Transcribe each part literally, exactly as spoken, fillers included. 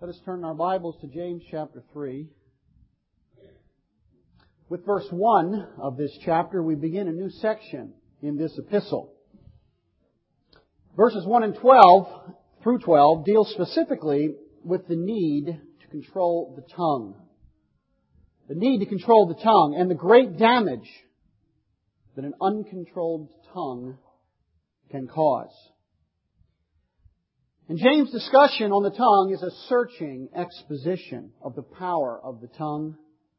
Let us turn our Bibles to James chapter three. With verse one of this chapter, we begin a new section in this epistle. Verses one and twelve through twelve deal specifically with the need to control the tongue. The need to control the tongue and the great damage that an uncontrolled tongue can cause. And James' discussion on the tongue is a searching exposition of the power of the tongue.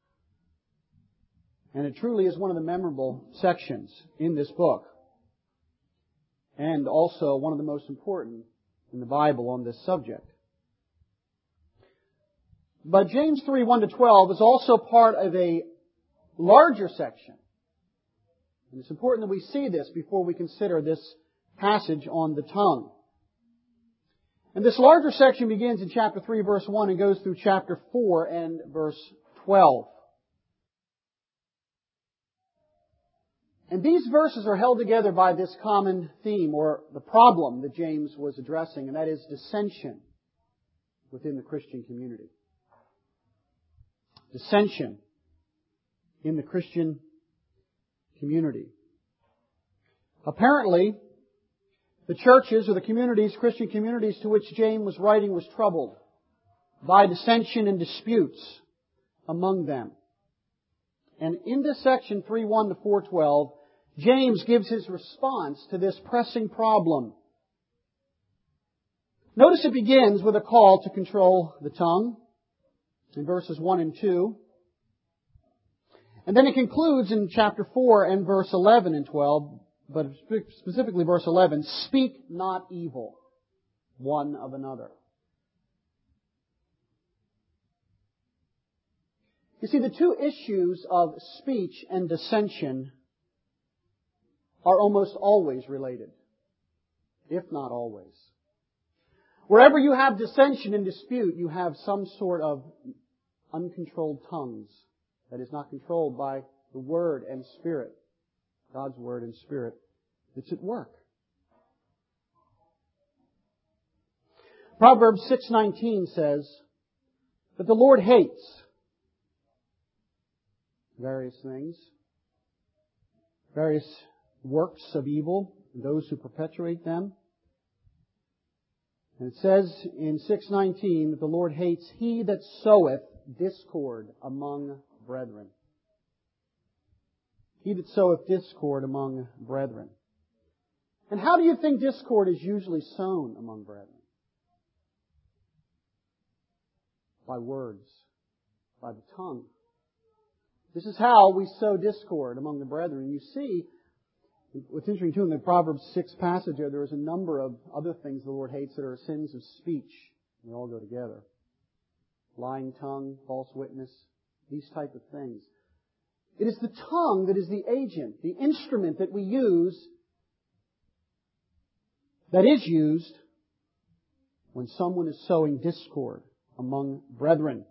And it truly is one of the memorable sections in this book. And also one of the most important in the Bible on this subject. But James three, one to twelve is also part of a larger section. And it's important that we see this before we consider this passage on the tongue. And this larger section begins in chapter three, verse one, and goes through chapter four and verse twelve. And these verses are held together by this common theme, or the problem that James was addressing, and that is dissension within the Christian community. Dissension in the Christian community. Apparently, the churches or the communities, Christian communities to which James was writing was troubled by dissension and disputes among them. And in this section, three one to four twelve, James gives his response to this pressing problem. Notice it begins with a call to control the tongue in verses one and two. And then it concludes in chapter four and verse eleven and twelve, but specifically verse eleven, speak not evil one of another. You see, the two issues of speech and dissension are almost always related, if not always. Wherever you have dissension and dispute, you have some sort of uncontrolled tongues that is not controlled by the Word and Spirit, God's Word and Spirit, that's at work. Proverbs six nineteen says that the Lord hates various things, various works of evil, and those who perpetuate them. And it says in six nineteen that the Lord hates he that soweth discord among brethren. He that soweth discord among brethren. And how do you think discord is usually sown among brethren? By words. By the tongue. This is how we sow discord among the brethren. You see, what's interesting too, in the Proverbs six passage there, there is a number of other things the Lord hates that are sins of speech. They all go together. Lying tongue, false witness, these type of things. It is the tongue that is the agent, the instrument that we use, that is used when someone is sowing discord among brethren.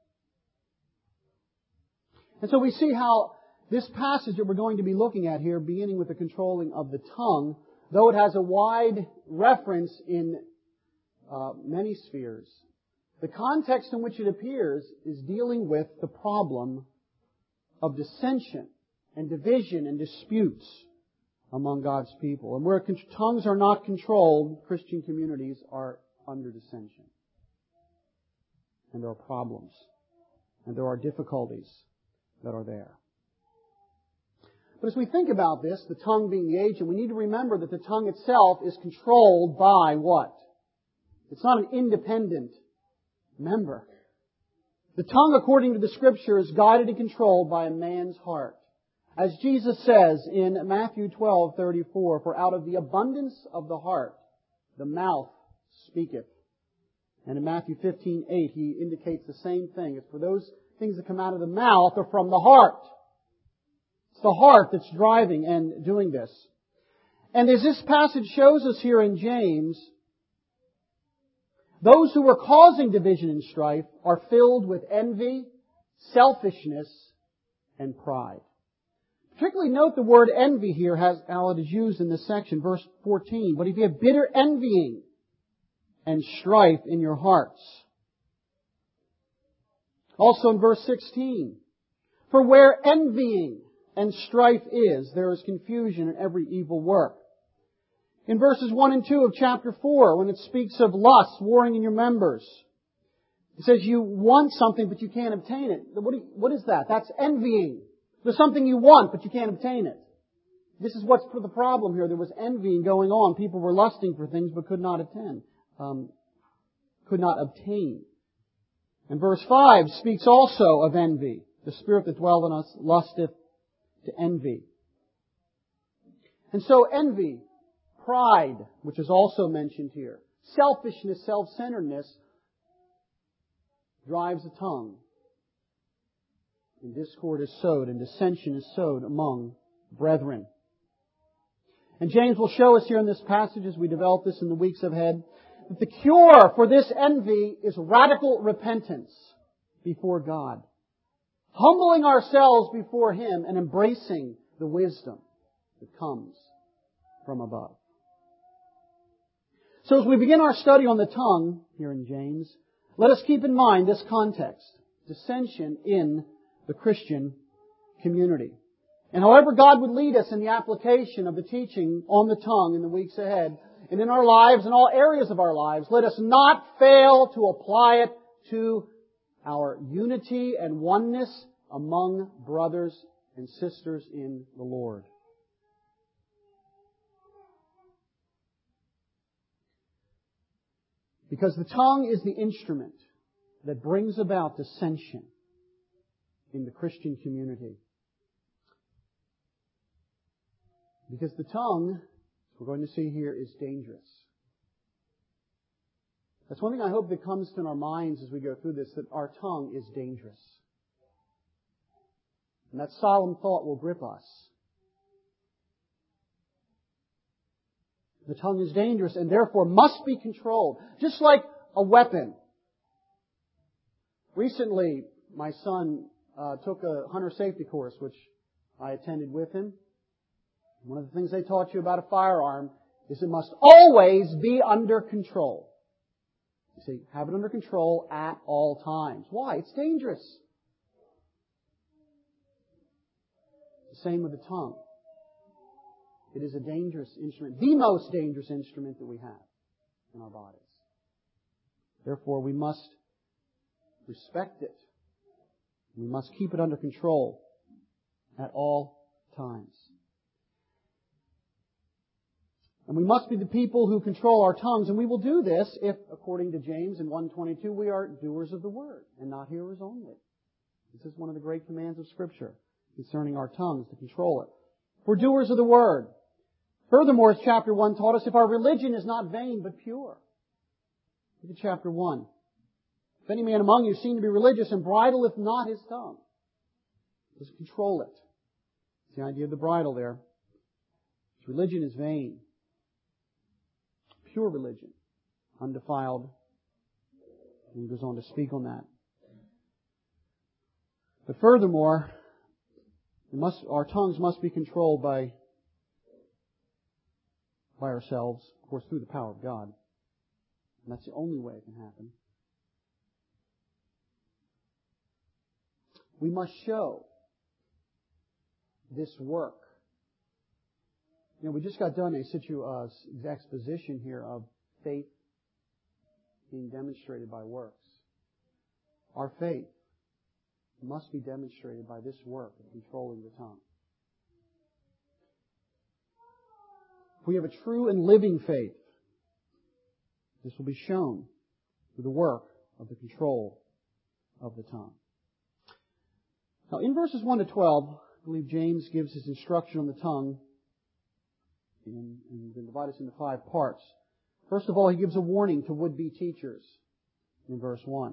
And so we see how this passage that we're going to be looking at here, beginning with the controlling of the tongue, though it has a wide reference in uh, many spheres, the context in which it appears is dealing with the problem of dissension and division and disputes among God's people. And where tongues are not controlled, Christian communities are under dissension. And there are problems. And there are difficulties that are there. But as we think about this, the tongue being the agent, we need to remember that the tongue itself is controlled by what? It's not an independent member. The tongue, according to the Scripture, is guided and controlled by a man's heart. As Jesus says in Matthew twelve thirty-four, for out of the abundance of the heart, the mouth speaketh. And in Matthew fifteen eight, He indicates the same thing. It's for those things that come out of the mouth are from the heart. It's the heart that's driving and doing this. And as this passage shows us here in James, those who are causing division and strife are filled with envy, selfishness, and pride. Particularly note the word envy here, has, how it is used in this section, verse fourteen. But if you have bitter envying and strife in your hearts, Also in verse sixteen, for where envying and strife is, there is confusion in every evil work. In verses one and two of chapter four, when it speaks of lust warring in your members, it says you want something but you can't obtain it. What, do you, what is that? That's envying. There's something you want but you can't obtain it. This is what's the problem here. There was envying going on. People were lusting for things but could not attend, um, could not obtain. And verse five speaks also of envy. The spirit that dwelleth in us lusteth to envy. And so envy, pride, which is also mentioned here, selfishness, self-centeredness, drives the tongue. And discord is sowed, and dissension is sowed among brethren. And James will show us here in this passage, as we develop this in the weeks ahead, that the cure for this envy is radical repentance before God. Humbling ourselves before Him and embracing the wisdom that comes from above. So as we begin our study on the tongue here in James, let us keep in mind this context, dissension in the Christian community. And however God would lead us in the application of the teaching on the tongue in the weeks ahead, and in our lives, in all areas of our lives, let us not fail to apply it to our unity and oneness among brothers and sisters in the Lord. Because the tongue is the instrument that brings about dissension in the Christian community. Because the tongue, as we're going to see here, is dangerous. That's one thing I hope that comes to our minds as we go through this, that our tongue is dangerous. And that solemn thought will grip us. The tongue is dangerous and therefore must be controlled. Just like a weapon. Recently, my son uh, took a hunter safety course, which I attended with him. One of the things they taught you about a firearm is it must always be under control. You see, have it under control at all times. Why? It's dangerous. The same with the tongue. It is a dangerous instrument, the most dangerous instrument that we have in our bodies. Therefore, we must respect it. We must keep it under control at all times. And we must be the people who control our tongues, and we will do this if, according to James in one twenty-two, we are doers of the Word and not hearers only. This is one of the great commands of Scripture concerning our tongues, to control it. We're doers of the Word. Furthermore, as chapter one taught us, if our religion is not vain but pure. Look at chapter one. If any man among you seem to be religious and bridleth not his tongue, just control it. It's the idea of the bridle there. His religion is vain. Pure religion, undefiled. And he goes on to speak on that. But furthermore, it must, our tongues must be controlled by, by ourselves, of course, through the power of God. And that's the only way it can happen. We must show this work. You know, we just got done a situ uh, exposition here of faith being demonstrated by works. Our faith must be demonstrated by this work of controlling the tongue. If we have a true and living faith, this will be shown through the work of the control of the tongue. Now, in verses one to twelve, I believe James gives his instruction on the tongue and, and then divide us into five parts. First of all, he gives a warning to would-be teachers in verse one.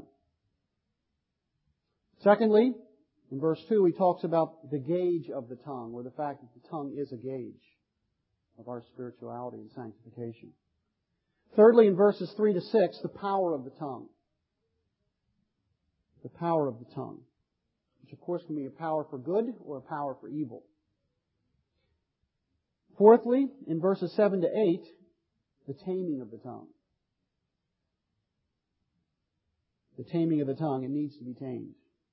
Secondly, in verse two, he talks about the gauge of the tongue, or the fact that the tongue is a gauge of our spirituality and sanctification. Thirdly, in verses three to six, the power of the tongue. The power of the tongue, which of course can be a power for good or a power for evil. Fourthly, in verses seven to eight, the taming of the tongue. The taming of the tongue, it needs to be tamed.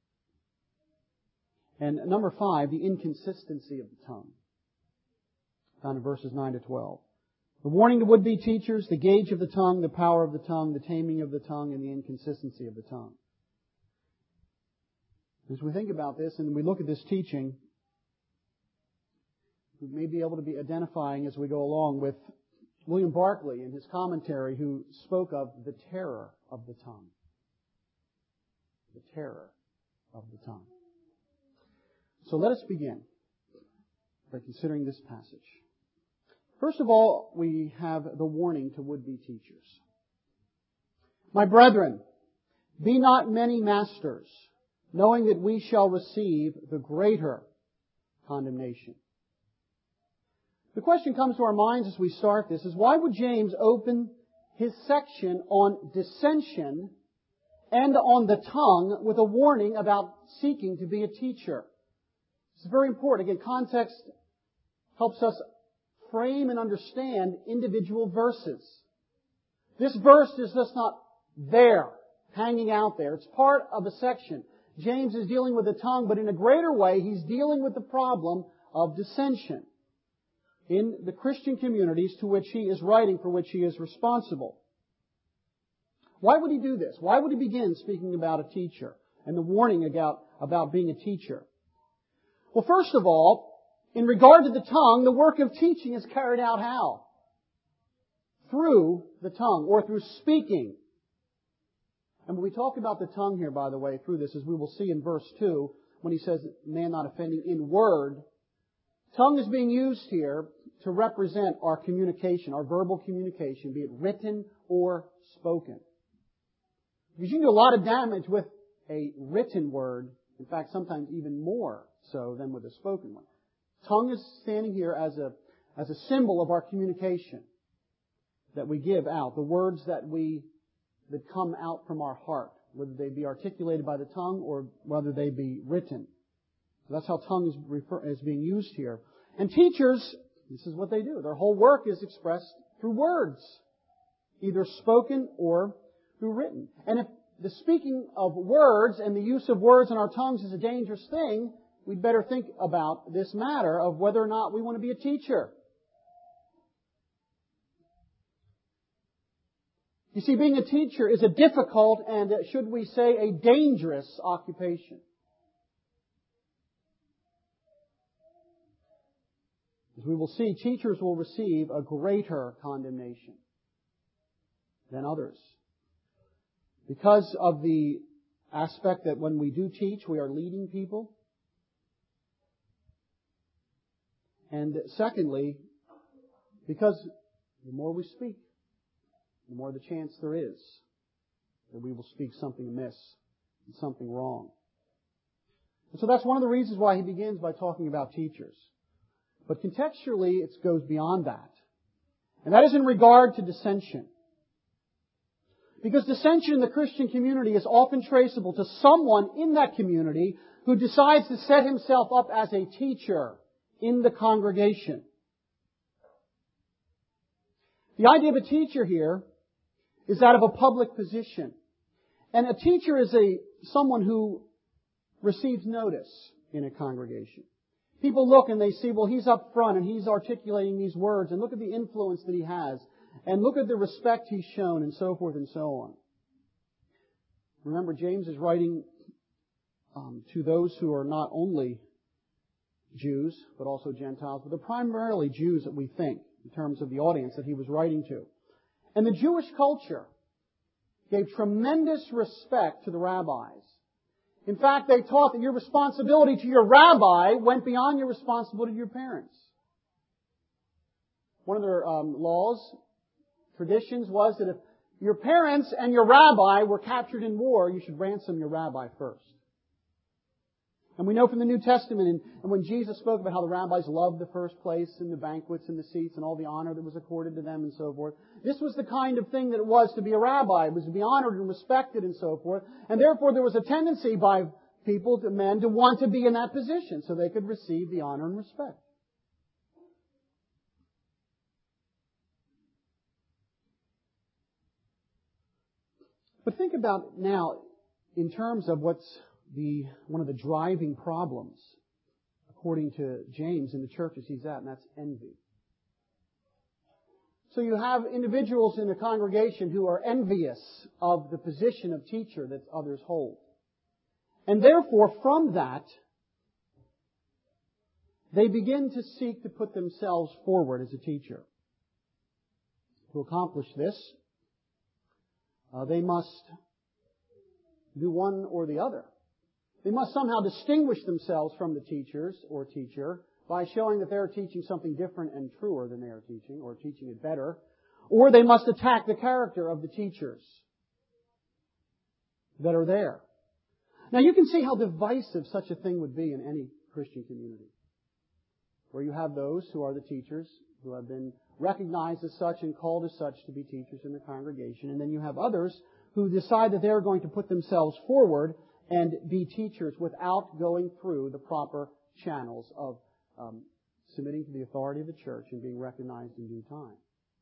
And number five, the inconsistency of the tongue. Found in verses nine to twelve. The warning to would-be teachers, the gauge of the tongue, the power of the tongue, the taming of the tongue, and the inconsistency of the tongue. As we think about this and we look at this teaching, we may be able to be identifying as we go along with William Barclay in his commentary, who spoke of the terror of the tongue. The terror of the tongue. So let us begin by considering this passage. First of all, we have the warning to would-be teachers. My brethren, be not many masters, knowing that we shall receive the greater condemnation. The question comes to our minds as we start this is, why would James open his section on dissension and on the tongue with a warning about seeking to be a teacher? It's very important. Again, context helps us frame and understand individual verses. This verse is just not there, hanging out there. It's part of a section. James is dealing with the tongue, but in a greater way, he's dealing with the problem of dissension in the Christian communities to which he is writing, for which he is responsible. Why would he do this? Why would he begin speaking about a teacher and the warning about, about being a teacher? Well, first of all, in regard to the tongue, the work of teaching is carried out how? Through the tongue, or through speaking. And when we talk about the tongue here, by the way, through this, as we will see in verse two, when he says, man not offending in word, tongue is being used here to represent our communication, our verbal communication, be it written or spoken. Because you can do a lot of damage with a written word, in fact, sometimes even more so than with a spoken one. Tongue is standing here as a, as a symbol of our communication that we give out, the words that we, that come out from our heart, whether they be articulated by the tongue or whether they be written. So that's how tongue is, refer, is being used here. And teachers, this is what they do. Their whole work is expressed through words, either spoken or through written. And if the speaking of words and the use of words in our tongues is a dangerous thing, we'd better think about this matter of whether or not we want to be a teacher. You see, being a teacher is a difficult and, should we say, a dangerous occupation. As we will see, teachers will receive a greater condemnation than others, because of the aspect that when we do teach, we are leading people. And secondly, because the more we speak, the more the chance there is that we will speak something amiss and something wrong. And so that's one of the reasons why he begins by talking about teachers. But contextually, it goes beyond that. And that is in regard to dissension. Because dissension in the Christian community is often traceable to someone in that community who decides to set himself up as a teacher in the congregation. The idea of a teacher here is that of a public position. And a teacher is a someone who receives notice in a congregation. People look and they see, well, he's up front and he's articulating these words, and look at the influence that he has, and look at the respect he's shown, and so forth and so on. Remember, James is writing um, to those who are not only Jews, but also Gentiles, but they're primarily Jews that we think, in terms of the audience that he was writing to. And the Jewish culture gave tremendous respect to the rabbis. In fact, they taught that your responsibility to your rabbi went beyond your responsibility to your parents. One of their um, laws, traditions, was that if your parents and your rabbi were captured in war, you should ransom your rabbi first. And we know from the New Testament, and, and when Jesus spoke about how the rabbis loved the first place and the banquets and the seats and all the honor that was accorded to them and so forth, this was the kind of thing that it was to be a rabbi. It was to be honored and respected and so forth. And therefore there was a tendency by people, to men, to want to be in that position so they could receive the honor and respect. But think about now in terms of what's the one of the driving problems, according to James, in the churches he's at, and that's envy. So you have individuals in the congregation who are envious of the position of teacher that others hold. And therefore, from that, they begin to seek to put themselves forward as a teacher. To accomplish this, uh, they must do one or the other. They must somehow distinguish themselves from the teachers or teacher by showing that they're teaching something different and truer than they are teaching, or teaching it better. Or they must attack the character of the teachers that are there. Now you can see how divisive such a thing would be in any Christian community, where you have those who are the teachers, who have been recognized as such and called as such to be teachers in the congregation, and then you have others who decide that they're going to put themselves forward and be teachers without going through the proper channels of um, submitting to the authority of the church and being recognized in due time.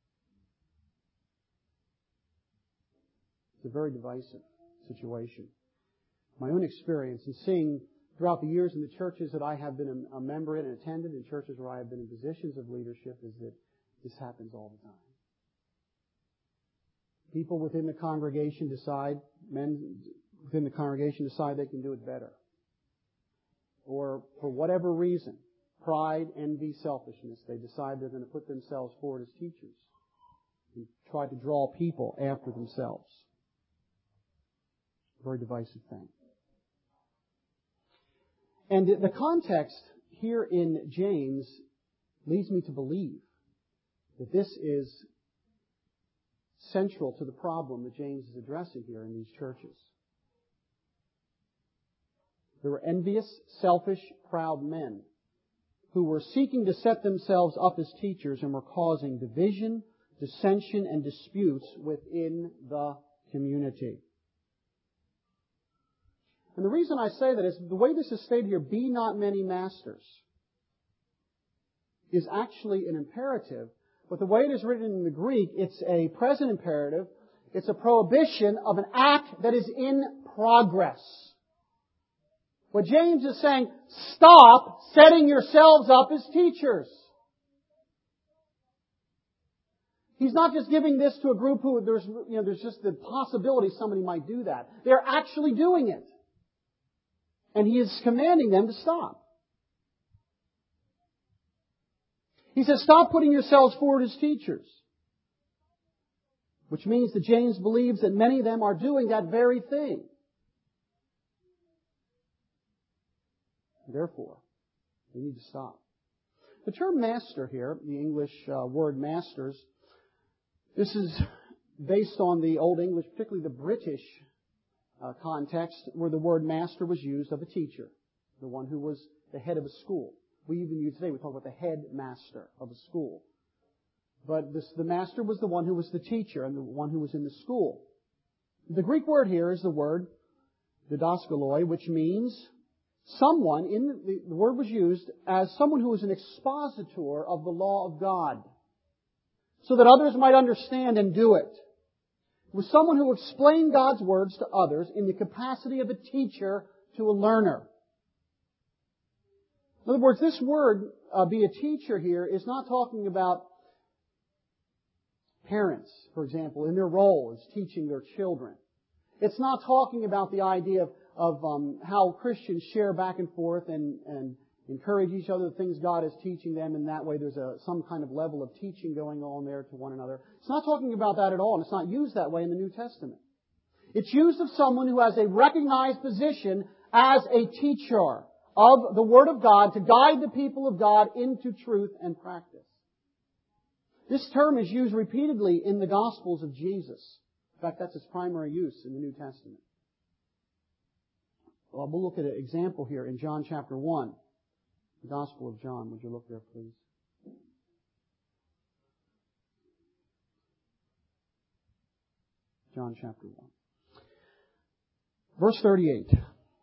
It's a very divisive situation. My own experience in seeing throughout the years in the churches that I have been a member in and attended, in churches where I have been in positions of leadership, is that this happens all the time. People within the congregation decide, men within the congregation decide they can do it better. Or for whatever reason, pride, envy, selfishness, they decide they're going to put themselves forward as teachers and try to draw people after themselves. Very divisive thing. And the context here in James leads me to believe that this is central to the problem that James is addressing here in these churches. There were envious, selfish, proud men who were seeking to set themselves up as teachers and were causing division, dissension, and disputes within the community. And the reason I say that is the way this is stated here, be not many masters, is actually an imperative. But the way it is written in the Greek, it's a present imperative. It's a prohibition of an act that is in progress. What James is saying, stop setting yourselves up as teachers. He's not just giving this to a group who there's, you know, there's just the possibility somebody might do that. They're actually doing it. And he is commanding them to stop. He says, stop putting yourselves forward as teachers. Which means that James believes that many of them are doing that very thing. Therefore, they need to stop. The term master here, the English uh, word masters, this is based on the Old English, particularly the British uh, context, where the word master was used of a teacher, the one who was the head of a school. We even use today, we talk about the headmaster of a school. But this, the master was the one who was the teacher and the one who was in the school. The Greek word here is the word didaskaloi, which means someone, in the, the word was used as someone who was an expositor of the law of God, so that others might understand and do it. It was someone who explained God's words to others in the capacity of a teacher to a learner. In other words, this word, uh, be a teacher here, is not talking about parents, for example, in their role as teaching their children. It's not talking about the idea of, of um, how Christians share back and forth and, and encourage each other the things God is teaching them, and that way there's a, some kind of level of teaching going on there to one another. It's not talking about that at all, and it's not used that way in the New Testament. It's used of someone who has a recognized position as a teacher of the Word of God to guide the people of God into truth and practice. This term is used repeatedly in the Gospels of Jesus. In fact, that's its primary use in the New Testament. Well, we'll look at an example here in John chapter one. The Gospel of John. Would you look there, please? John chapter one. Verse thirty-eight.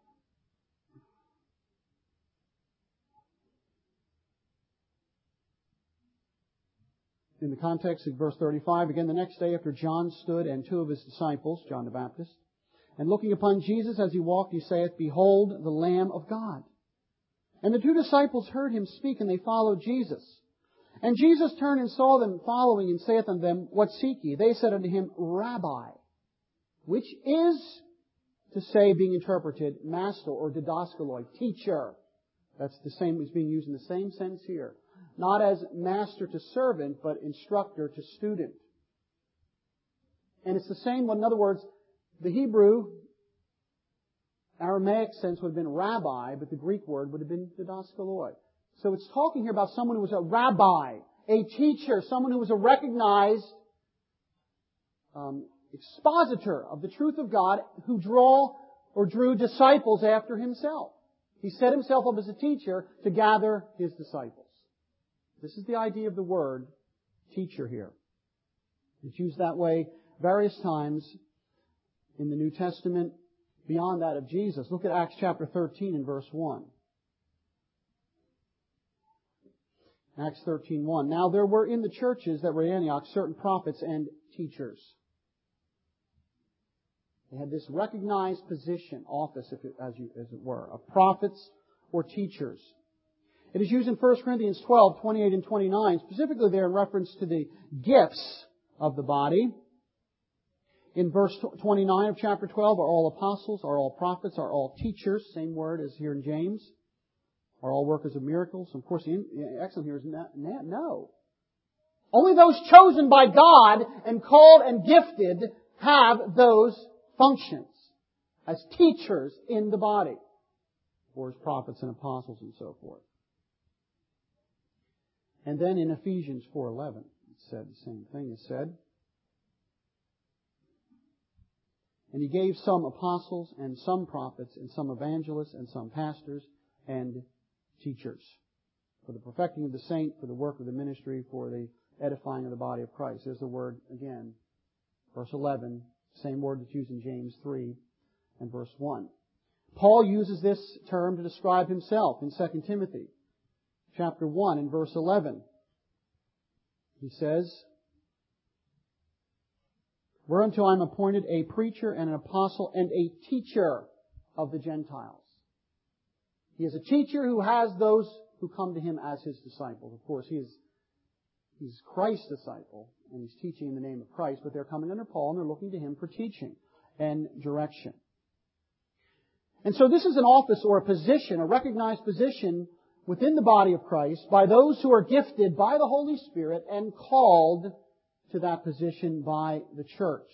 In the context of verse thirty-five, again, the next day after John stood and two of his disciples, John the Baptist, And looking upon Jesus as he walked, he saith, Behold the Lamb of God. And the two disciples heard him speak, and they followed Jesus. And Jesus turned and saw them following, and saith unto them, What seek ye? They said unto him, Rabbi, which is to say, being interpreted, master or didaskaloi, teacher. That's the same, is being used in the same sense here. Not as master to servant, but instructor to student. And it's the same one. In other words, the Hebrew, Aramaic sense would have been rabbi, but the Greek word would have been didaskaloi. So it's talking here about someone who was a rabbi, a teacher, someone who was a recognized um, expositor of the truth of God, who draw or drew disciples after himself. He set himself up as a teacher to gather his disciples. This is the idea of the word teacher here. It's used that way various times in the New Testament beyond that of Jesus. Look at Acts chapter thirteen and verse one. Acts thirteen one. Now there were in the churches that were at Antioch certain prophets and teachers. They had this recognized position, office, if it, as, you, as it were, of prophets or teachers. It is used in First Corinthians twelve, twenty-eight and twenty-nine, specifically there in reference to the gifts of the body. In verse twenty-nine of chapter twelve, are all apostles, are all prophets, are all teachers, same word as here in James, are all workers of miracles? Of course, the excellent here is no. Only those chosen by God and called and gifted have those functions as teachers in the body, or as prophets and apostles and so forth. And then in Ephesians four eleven, it said the same thing. It said, And He gave some apostles and some prophets and some evangelists and some pastors and teachers for the perfecting of the saint, for the work of the ministry, for the edifying of the body of Christ. There's the word again. Verse eleven, same word that's used in James three and verse one. Paul uses this term to describe himself in Second Timothy chapter one and verse eleven. He says, Whereunto I am appointed a preacher and an apostle and a teacher of the Gentiles. He is a teacher who has those who come to him as his disciples. Of course, he is he's Christ's disciple, and he's teaching in the name of Christ, but they're coming under Paul and they're looking to him for teaching and direction. And so this is an office or a position, a recognized position within the body of Christ by those who are gifted by the Holy Spirit and called to that position by the church.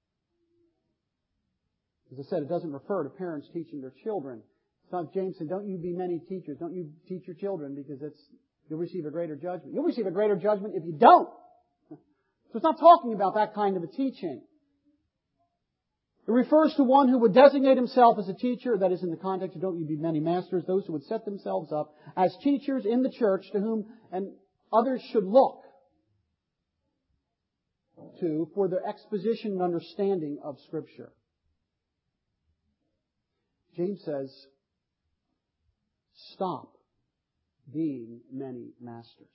As I said, it doesn't refer to parents teaching their children. It's not James said, don't you be many teachers. Don't you teach your children because it's, you'll receive a greater judgment. You'll receive a greater judgment if you don't. So it's not talking about that kind of a teaching. It refers to one who would designate himself as a teacher. That is in the context of don't you be many masters. Those who would set themselves up as teachers in the church to whom and others should look to for their exposition and understanding of Scripture. James says, stop being many masters.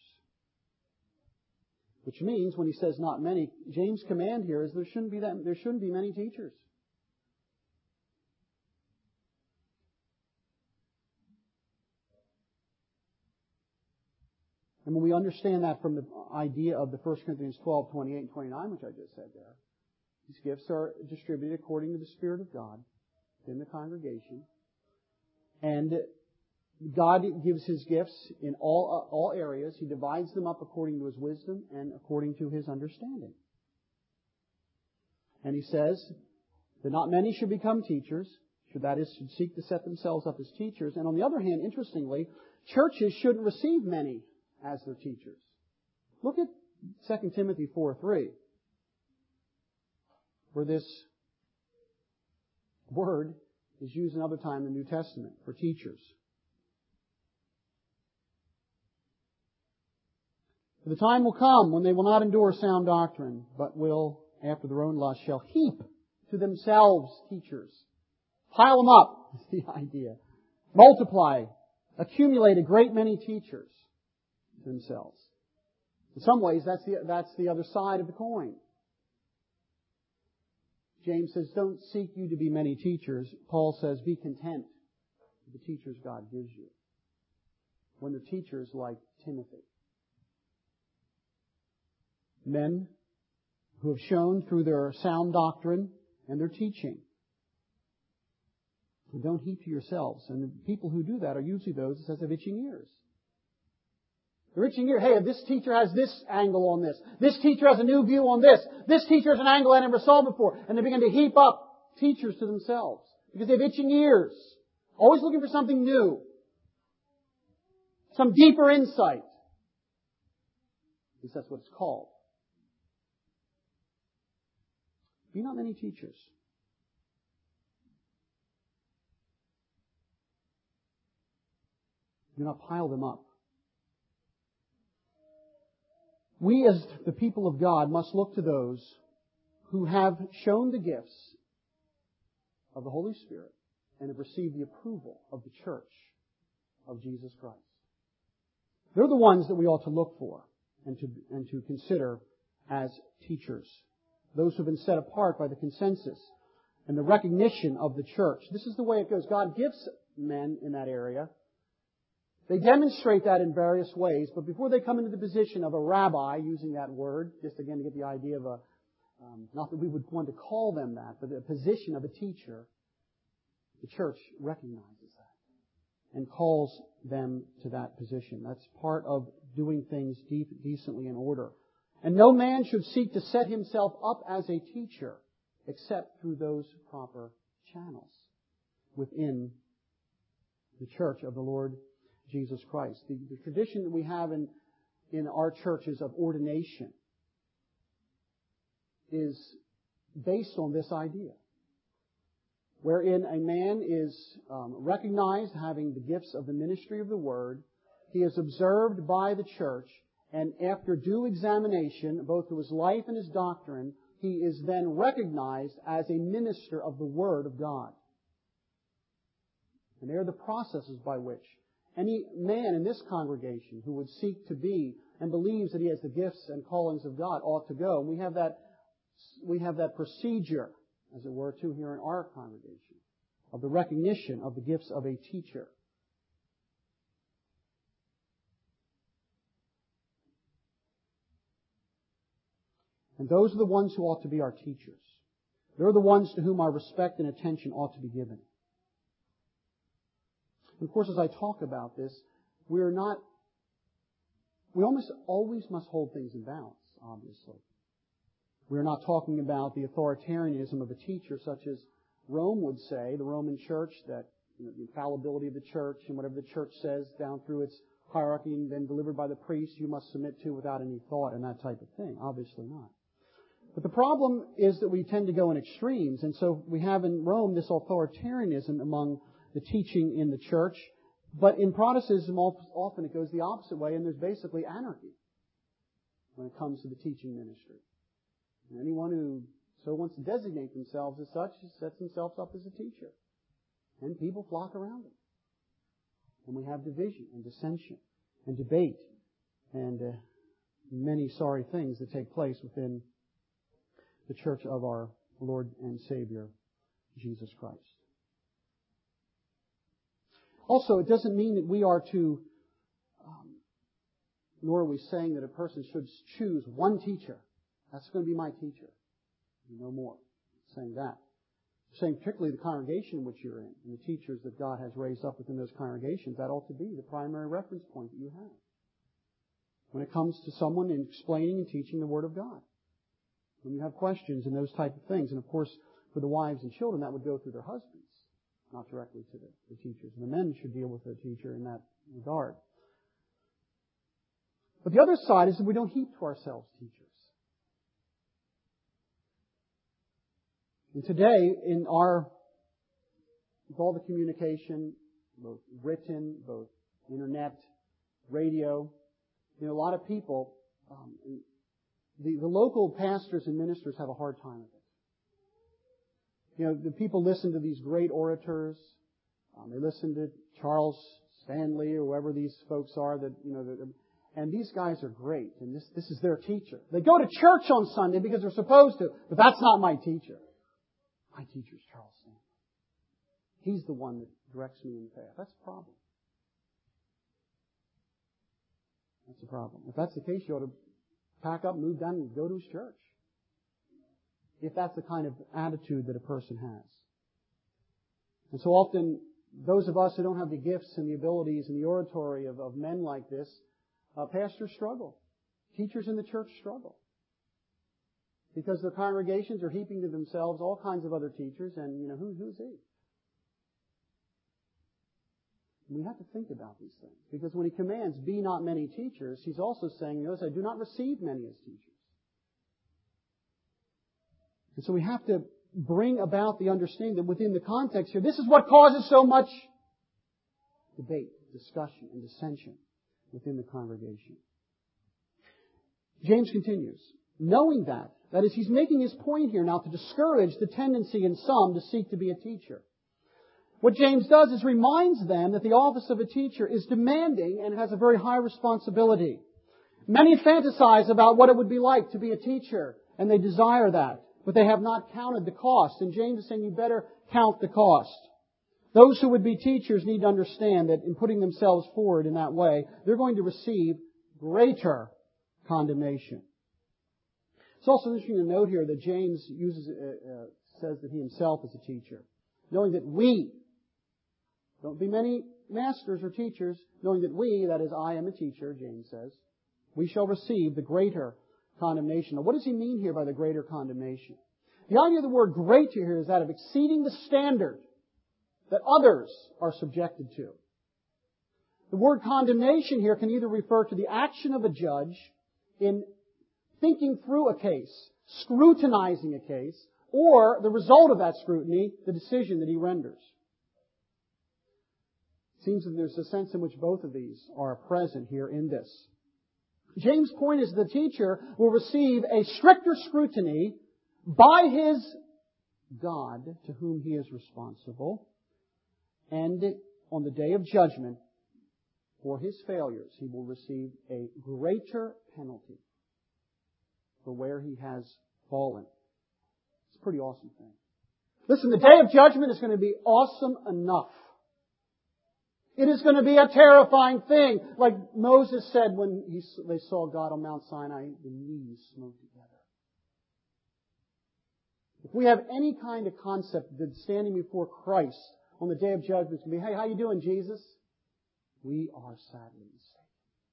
Which means, when he says not many, James' command here is there shouldn't be that there shouldn't be many teachers. And when we understand that from the idea of the First Corinthians twelve, twenty-eight and twenty-nine, which I just said there, these gifts are distributed according to the Spirit of God in the congregation. And God gives His gifts in all, uh, all areas. He divides them up according to His wisdom and according to His understanding. And He says that not many should become teachers, should that is, should seek to set themselves up as teachers. And on the other hand, interestingly, churches shouldn't receive many as their teachers. Look at Second Timothy four three, where this word is used another time in the New Testament for teachers. For the time will come when they will not endure sound doctrine, but will, after their own lust, shall heap to themselves teachers. Pile them up, is the idea. Multiply, accumulate a great many teachers themselves. In some ways, that's the, that's the other side of the coin. James says, don't seek you to be many teachers. Paul says, be content with the teachers God gives you, when they're teachers like Timothy. Men who have shown through their sound doctrine and their teaching. And don't heap to yourselves. And the people who do that are usually those, it says, of itching ears. The itching ear, hey, this teacher has this angle on this. This teacher has a new view on this. This teacher has an angle I never saw before. And they begin to heap up teachers to themselves because they have itching ears. Always looking for something new. Some deeper insight. At least that's what it's called. Be not many teachers. Do not pile them up. We as the people of God must look to those who have shown the gifts of the Holy Spirit and have received the approval of the church of Jesus Christ. They're the ones that we ought to look for and to, and to consider as teachers. Those who have been set apart by the consensus and the recognition of the church. This is the way it goes. God gives men in that area. They demonstrate that in various ways, but before they come into the position of a rabbi, using that word, just again to get the idea of a, um, not that we would want to call them that, but the position of a teacher, the church recognizes that and calls them to that position. That's part of doing things deep, decently in order. And no man should seek to set himself up as a teacher except through those proper channels within the church of the Lord Jesus Christ. The, the tradition that we have in, in our churches of ordination is based on this idea, wherein a man is um, recognized having the gifts of the ministry of the Word. He is observed by the church, and after due examination, both of his life and his doctrine, he is then recognized as a minister of the Word of God. And they are the processes by which any man in this congregation who would seek to be and believes that he has the gifts and callings of God ought to go. And we have that, we have that procedure, as it were, too, here in our congregation, of the recognition of the gifts of a teacher. And those are the ones who ought to be our teachers. They're the ones to whom our respect and attention ought to be given. And of course, as I talk about this, we're not, we almost always must hold things in balance, obviously. We're not talking about the authoritarianism of a teacher such as Rome would say, the Roman Church, that you know, the infallibility of the church and whatever the church says down through its hierarchy and then delivered by the priest, you must submit to without any thought and that type of thing. Obviously not. But the problem is that we tend to go in extremes, and so we have in Rome this authoritarianism among the teaching in the church. But in Protestantism, often it goes the opposite way, and there's basically anarchy when it comes to the teaching ministry. And anyone who so wants to designate themselves as such sets themselves up as a teacher. And people flock around them. And we have division and dissension and debate and uh, many sorry things that take place within the church of our Lord and Savior, Jesus Christ. Also, it doesn't mean that we are to, um, nor are we saying that a person should choose one teacher. That's going to be my teacher. No more. Saying that. Saying particularly the congregation in which you're in and the teachers that God has raised up within those congregations, that ought to be the primary reference point that you have when it comes to someone in explaining and teaching the Word of God. When you have questions and those type of things. And of course, for the wives and children, that would go through their husbands, not directly to the, the teachers. And the men should deal with the teacher in that regard. But the other side is that we don't heap to ourselves teachers. And today, in our, with all the communication, both written, both internet, radio, you know, a lot of people, um, the, the local pastors and ministers have a hard time with it. You know, the people listen to these great orators. Um, they listen to Charles Stanley or whoever these folks are that, you know, that, and these guys are great. And this, this is their teacher. They go to church on Sunday because they're supposed to, but that's not my teacher. My teacher's Charles Stanley. He's the one that directs me in the path. That's a problem. That's a problem. If that's the case, you ought to pack up, move down, and go to his church. If that's the kind of attitude that a person has. And so often, those of us who don't have the gifts and the abilities and the oratory of, of men like this, uh, pastors struggle. Teachers in the church struggle. Because their congregations are heaping to themselves all kinds of other teachers, and, you know, who, who's he? We have to think about these things. Because when He commands, be not many teachers, He's also saying, notice, I do not receive many as teachers. And so we have to bring about the understanding that within the context here, this is what causes so much debate, discussion, and dissension within the congregation. James continues, knowing that, that is, he's making his point here now to discourage the tendency in some to seek to be a teacher. What James does is reminds them that the office of a teacher is demanding and has a very high responsibility. Many fantasize about what it would be like to be a teacher, and they desire that, but they have not counted the cost. And James is saying you better count the cost. Those who would be teachers need to understand that in putting themselves forward in that way, they're going to receive greater condemnation. It's also interesting to note here that James uses uh, uh, says that he himself is a teacher, knowing that we, don't be many masters or teachers, knowing that we, that is, I am a teacher, James says, we shall receive the greater condemnation. Now, what does he mean here by the greater condemnation? The idea of the word greater here is that of exceeding the standard that others are subjected to. The word condemnation here can either refer to the action of a judge in thinking through a case, scrutinizing a case, or the result of that scrutiny, the decision that he renders. It seems that there's a sense in which both of these are present here in this. James' point is the teacher will receive a stricter scrutiny by his God, to whom he is responsible, and on the day of judgment, for his failures, he will receive a greater penalty for where he has fallen. It's a pretty awesome thing. Listen, the day of judgment is going to be awesome enough. It is going to be a terrifying thing. Like Moses said when he, they saw God on Mount Sinai, the knees smote together. If we have any kind of concept that standing before Christ on the day of judgment is going to be, hey, how you doing, Jesus? We are sadly mistaken.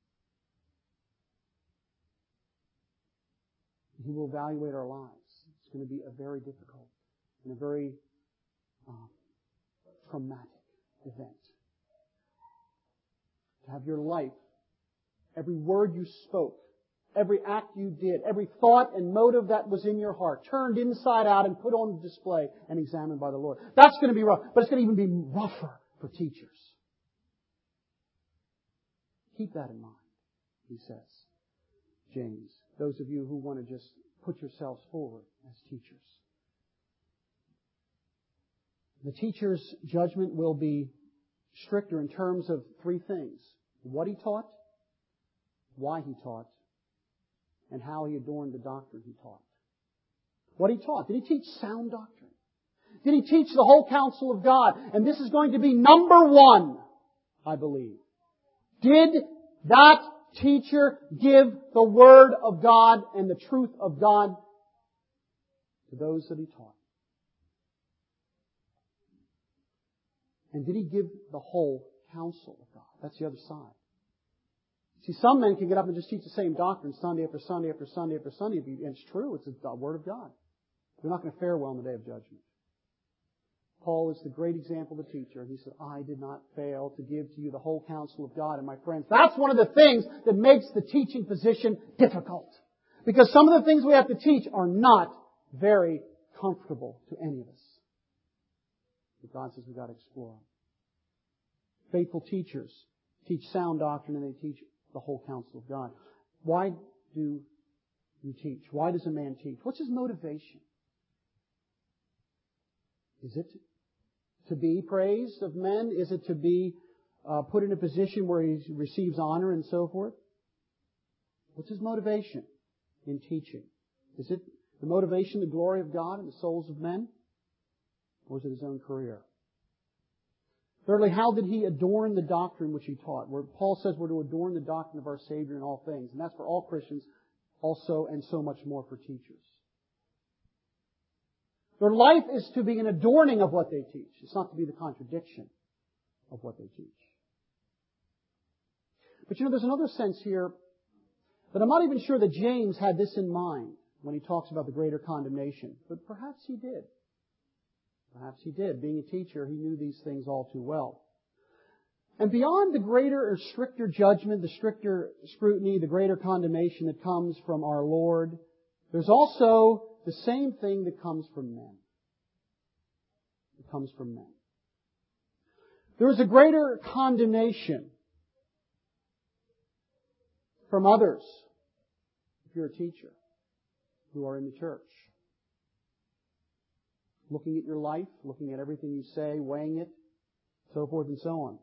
He will evaluate our lives. It's going to be a very difficult and a very um, traumatic event. To have your life, every word you spoke, every act you did, every thought and motive that was in your heart, turned inside out and put on display and examined by the Lord. That's going to be rough, but it's going to even be rougher for teachers. Keep that in mind, he says, James. Those of you who want to just put yourselves forward as teachers. The teacher's judgment will be stricter in terms of three things. What he taught, why he taught, and how he adorned the doctrine he taught. What he taught. Did he teach sound doctrine? Did he teach the whole counsel of God? And this is going to be number one, I believe. Did that teacher give the Word of God and the truth of God to those that he taught? And did he give the whole counsel of God? That's the other side. See, some men can get up and just teach the same doctrine Sunday after Sunday after Sunday after Sunday. And it's true. It's the Word of God. They're not going to fare well on the day of judgment. Paul is the great example of the teacher. He said, I did not fail to give to you the whole counsel of God. And my friends, that's one of the things that makes the teaching position difficult. Because some of the things we have to teach are not very comfortable to any of us. But God says we've got to explore them. Faithful teachers teach sound doctrine and they teach the whole counsel of God. Why do you teach? Why does a man teach? What's his motivation? Is it to be praised of men? Is it to be uh, put in a position where he receives honor and so forth? What's his motivation in teaching? Is it the motivation, the glory of God in the souls of men? Or was it his own career? Thirdly, how did he adorn the doctrine which he taught? Where Paul says we're to adorn the doctrine of our Savior in all things. And that's for all Christians also, and so much more for teachers. Their life is to be an adorning of what they teach. It's not to be the contradiction of what they teach. But you know, there's another sense here that I'm not even sure that James had this in mind when he talks about the greater condemnation. But perhaps he did. Perhaps he did. Being a teacher, he knew these things all too well. And beyond the greater or stricter judgment, the stricter scrutiny, the greater condemnation that comes from our Lord, there's also the same thing that comes from men. It comes from men. There is a greater condemnation from others, if you're a teacher, who are in the church. Looking at your life, looking at everything you say, weighing it, so forth and so on.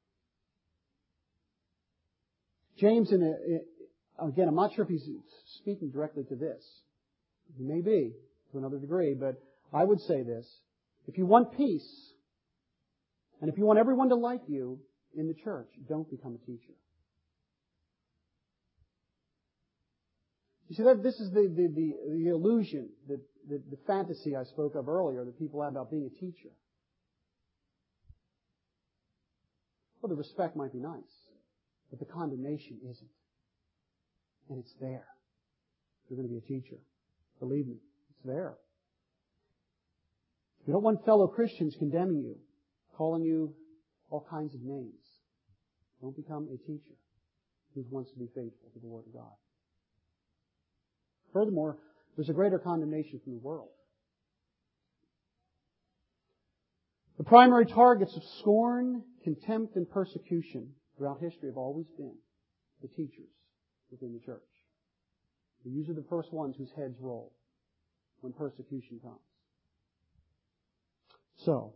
James, in a, again, I'm not sure if he's speaking directly to this. He may be, to another degree, but I would say this. If you want peace, and if you want everyone to like you in the church, don't become a teacher. You see, that this is the, the, the, the illusion, the, the, the fantasy I spoke of earlier that people have about being a teacher. Well, the respect might be nice, but the condemnation isn't. And it's there. You're going to be a teacher. Believe me, it's there. You don't want fellow Christians condemning you, calling you all kinds of names. Don't become a teacher who wants to be faithful to the Word of God. Furthermore, there's a greater condemnation from the world. The primary targets of scorn, contempt, and persecution throughout history have always been the teachers within the church. These are the first ones whose heads roll when persecution comes. So,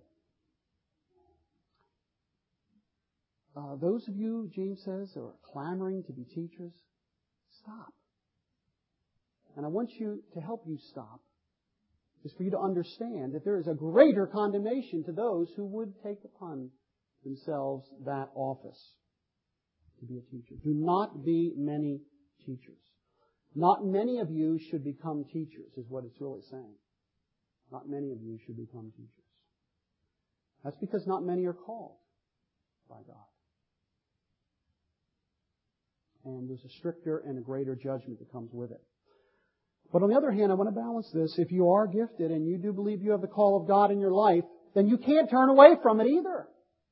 uh, those of you, James says, who are clamoring to be teachers, stop. And I want you to help you stop, is for you to understand that there is a greater condemnation to those who would take upon themselves that office to be a teacher. Do not be many teachers. Not many of you should become teachers, is what it's really saying. Not many of you should become teachers. That's because not many are called by God. And there's a stricter and a greater judgment that comes with it. But on the other hand, I want to balance this. If you are gifted and you do believe you have the call of God in your life, then you can't turn away from it either.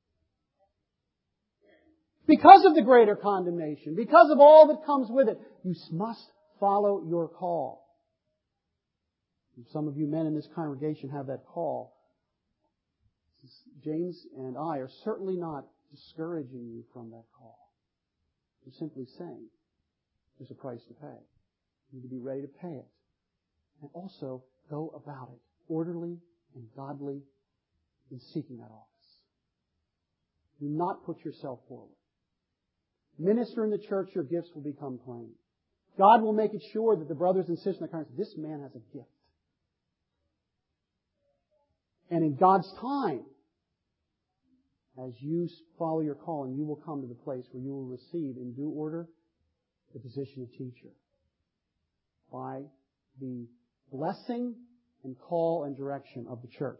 Because of the greater condemnation, because of all that comes with it, you must follow your call. Some of you men in this congregation have that call. James and I are certainly not discouraging you from that call. We're simply saying there's a price to pay. You need to be ready to pay it. And also go about it orderly and godly in seeking that office. Do not put yourself forward. Minister in the church, your gifts will become plain. God will make it sure that the brothers and sisters in the congregation, this man has a gift. And in God's time, as you follow your calling, you will come to the place where you will receive in due order the position of teacher by the blessing and call and direction of the church.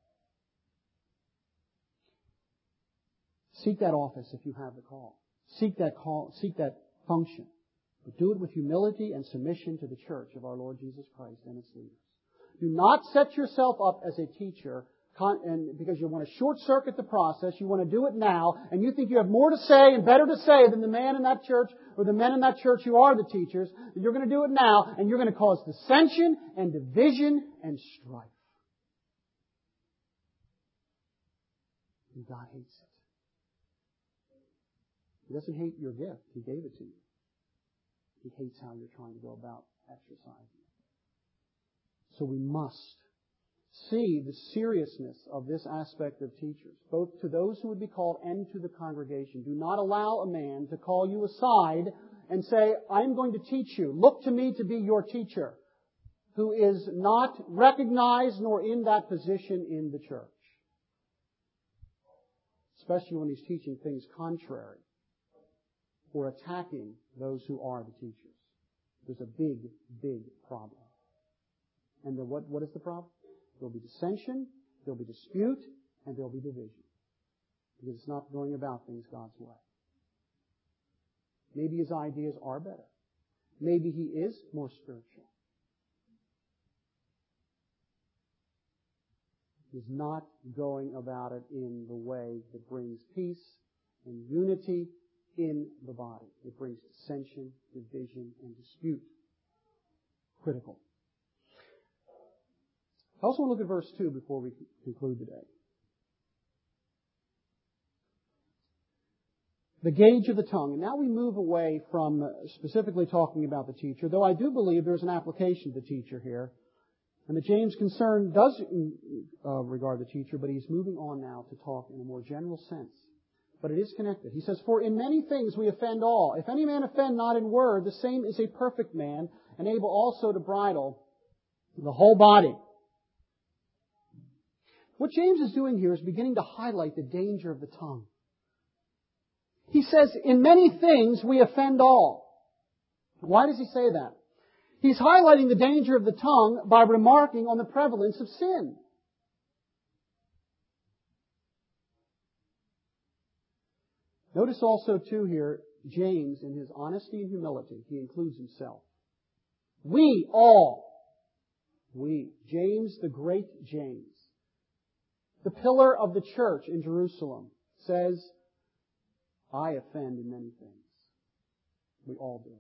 Seek that office if you have the call. Seek that call, seek that function. But do it with humility and submission to the church of our Lord Jesus Christ and its leaders. Do not set yourself up as a teacher and because you want to short-circuit the process, you want to do it now, and you think you have more to say and better to say than the man in that church or the men in that church who are the teachers, that you're going to do it now, and you're going to cause dissension and division and strife. And God hates it. He doesn't hate your gift. He gave it to you. He hates how you're trying to go about exercising it. So we must see the seriousness of this aspect of teachers, both to those who would be called and to the congregation. Do not allow a man to call you aside and say, I'm going to teach you. Look to me to be your teacher. who is not recognized nor in that position in the church. Especially when he's teaching things contrary or attacking those who are the teachers. There's a big, big problem. And then what, what is the problem? There'll be dissension, there'll be dispute, and there'll be division. Because it's not going about things God's way. Maybe his ideas are better. Maybe he is more spiritual. He's not going about it in the way that brings peace and unity in the body. It brings dissension, division, and dispute. Critical. I also want to look at verse two before we conclude today. The gauge of the tongue. And now we move away from specifically talking about the teacher, though I do believe there's an application to the teacher here. And that James' concern does uh, regard the teacher, but he's moving on now to talk in a more general sense. But it is connected. He says, "For in many things we offend all. If any man offend not in word, the same is a perfect man, and able also to bridle the whole body." What James is doing here is beginning to highlight the danger of the tongue. He says, in many things we offend all. Why does he say that? He's highlighting the danger of the tongue by remarking on the prevalence of sin. Notice also, too, here, James, in his honesty and humility, he includes himself. We all, we, James, the great James, the pillar of the church in Jerusalem, says, I offend in many things. We all do.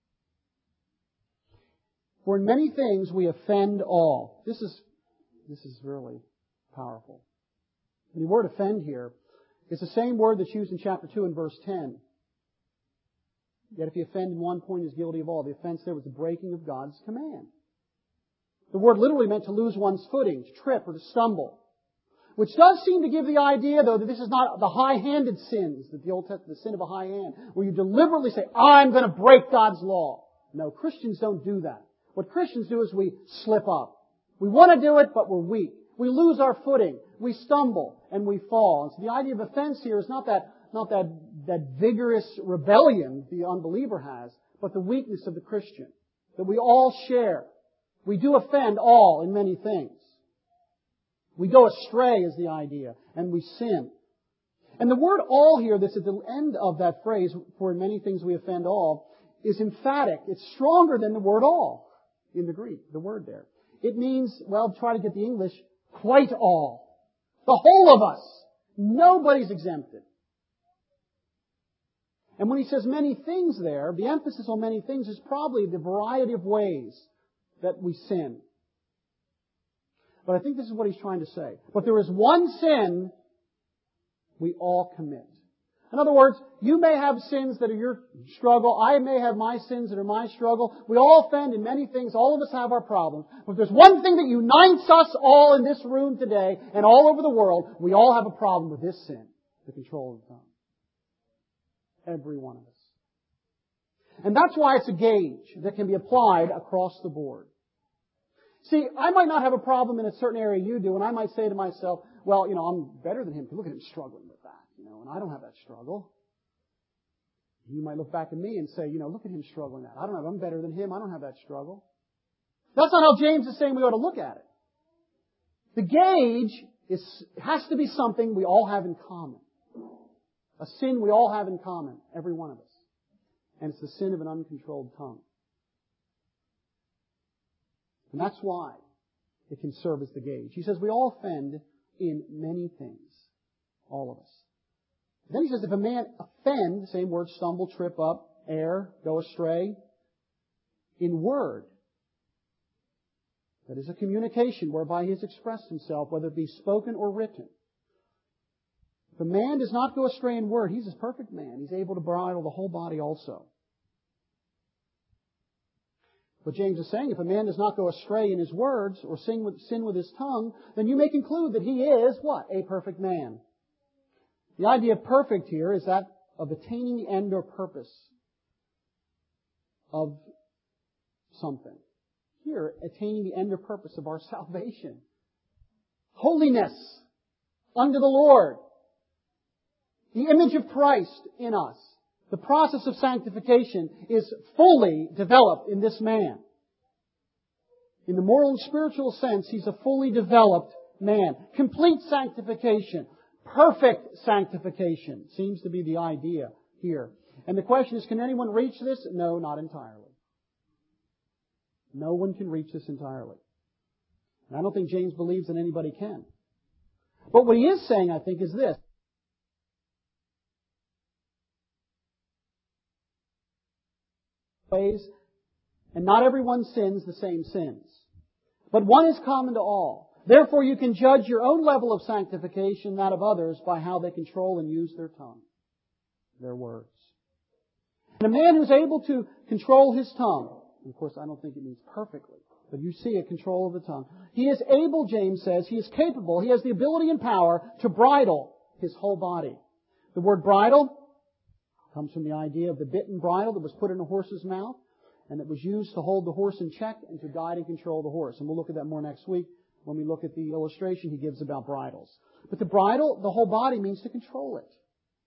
For in many things we offend all. This is, this is really powerful. And the word offend here is the same word that's used in chapter two and verse ten. Yet if you offend in one point, is guilty of all. The offense there was the breaking of God's command. The word literally meant to lose one's footing, to trip or to stumble. Which does seem to give the idea, though, that this is not the high-handed sins, that the Old Testament, the sin of a high hand, where you deliberately say, I'm going to break God's law. No, Christians don't do that. What Christians do is we slip up. We want to do it, but we're weak. We lose our footing. We stumble and we fall. And so the idea of offense here is not that, not that, that vigorous rebellion the unbeliever has, but the weakness of the Christian. That we all share. We do offend all in many things. We go astray is the idea, and we sin. And the word all here that's at the end of that phrase, for in many things we offend all, is emphatic. It's stronger than the word all in the Greek, the word there. It means, well, try to get the English, quite all. The whole of us. Nobody's exempted. And when he says many things there, the emphasis on many things is probably the variety of ways that we sin. But I think this is what he's trying to say. But there is one sin we all commit. In other words, you may have sins that are your struggle. I may have my sins that are my struggle. We all offend in many things. All of us have our problems. But there's one thing that unites us all in this room today and all over the world. We all have a problem with this sin, the control of the tongue. Every one of us. And that's why it's a gauge that can be applied across the board. See, I might not have a problem in a certain area you do, and I might say to myself, well, you know, I'm better than him. Look at him struggling with that, you know, and I don't have that struggle. You might look back at me and say, you know, look at him struggling with that. I don't have, I'm better than him. I don't have that struggle. That's not how James is saying we ought to look at it. The gauge is, has to be something we all have in common. A sin we all have in common, every one of us. And it's the sin of an uncontrolled tongue. And that's why it can serve as the gauge. He says we all offend in many things. All of us. Then he says if a man offend, same word, stumble, trip up, err, go astray, in word. That is a communication whereby he has expressed himself, whether it be spoken or written. If a man does not go astray in word, he's a perfect man. He's able to bridle the whole body also. But James is saying, if a man does not go astray in his words or sin with, sin with his tongue, then you may conclude that he is, what? A perfect man. The idea of perfect here is that of attaining the end or purpose of something. here, attaining the end or purpose of our salvation. Holiness unto the Lord. The image of Christ in us. The process of sanctification is fully developed in this man. In the moral and spiritual sense, he's a fully developed man. Complete sanctification. Perfect sanctification seems to be the idea here. And the question is, can anyone reach this? No, not entirely. No one can reach this entirely. And I don't think James believes that anybody can. But what he is saying, I think, is this. Ways, and not everyone sins the same sins. But one is common to all. Therefore you can judge your own level of sanctification, that of others, by how they control and use their tongue, their words. And a man who's able to control his tongue, and of course I don't think it means perfectly, but you see a control of the tongue. He is able, James says, he is capable, he has the ability and power to bridle his whole body. The word bridle comes from the idea of the bit and bridle that was put in a horse's mouth and that was used to hold the horse in check and to guide and control the horse. And we'll look at that more next week when we look at the illustration he gives about bridles. But the bridle, the whole body, means to control it.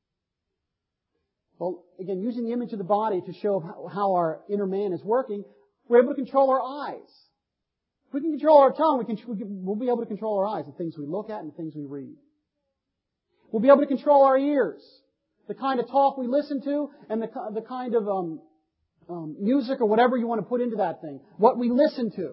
Well, again, using the image of the body to show how our inner man is working, we're able to control our eyes. If we can control our tongue, we can, we'll be able to control our eyes, the things we look at and the things we read. We'll be able to control our ears. The kind of talk we listen to and the, the kind of um, um, music or whatever you want to put into that thing. What we listen to.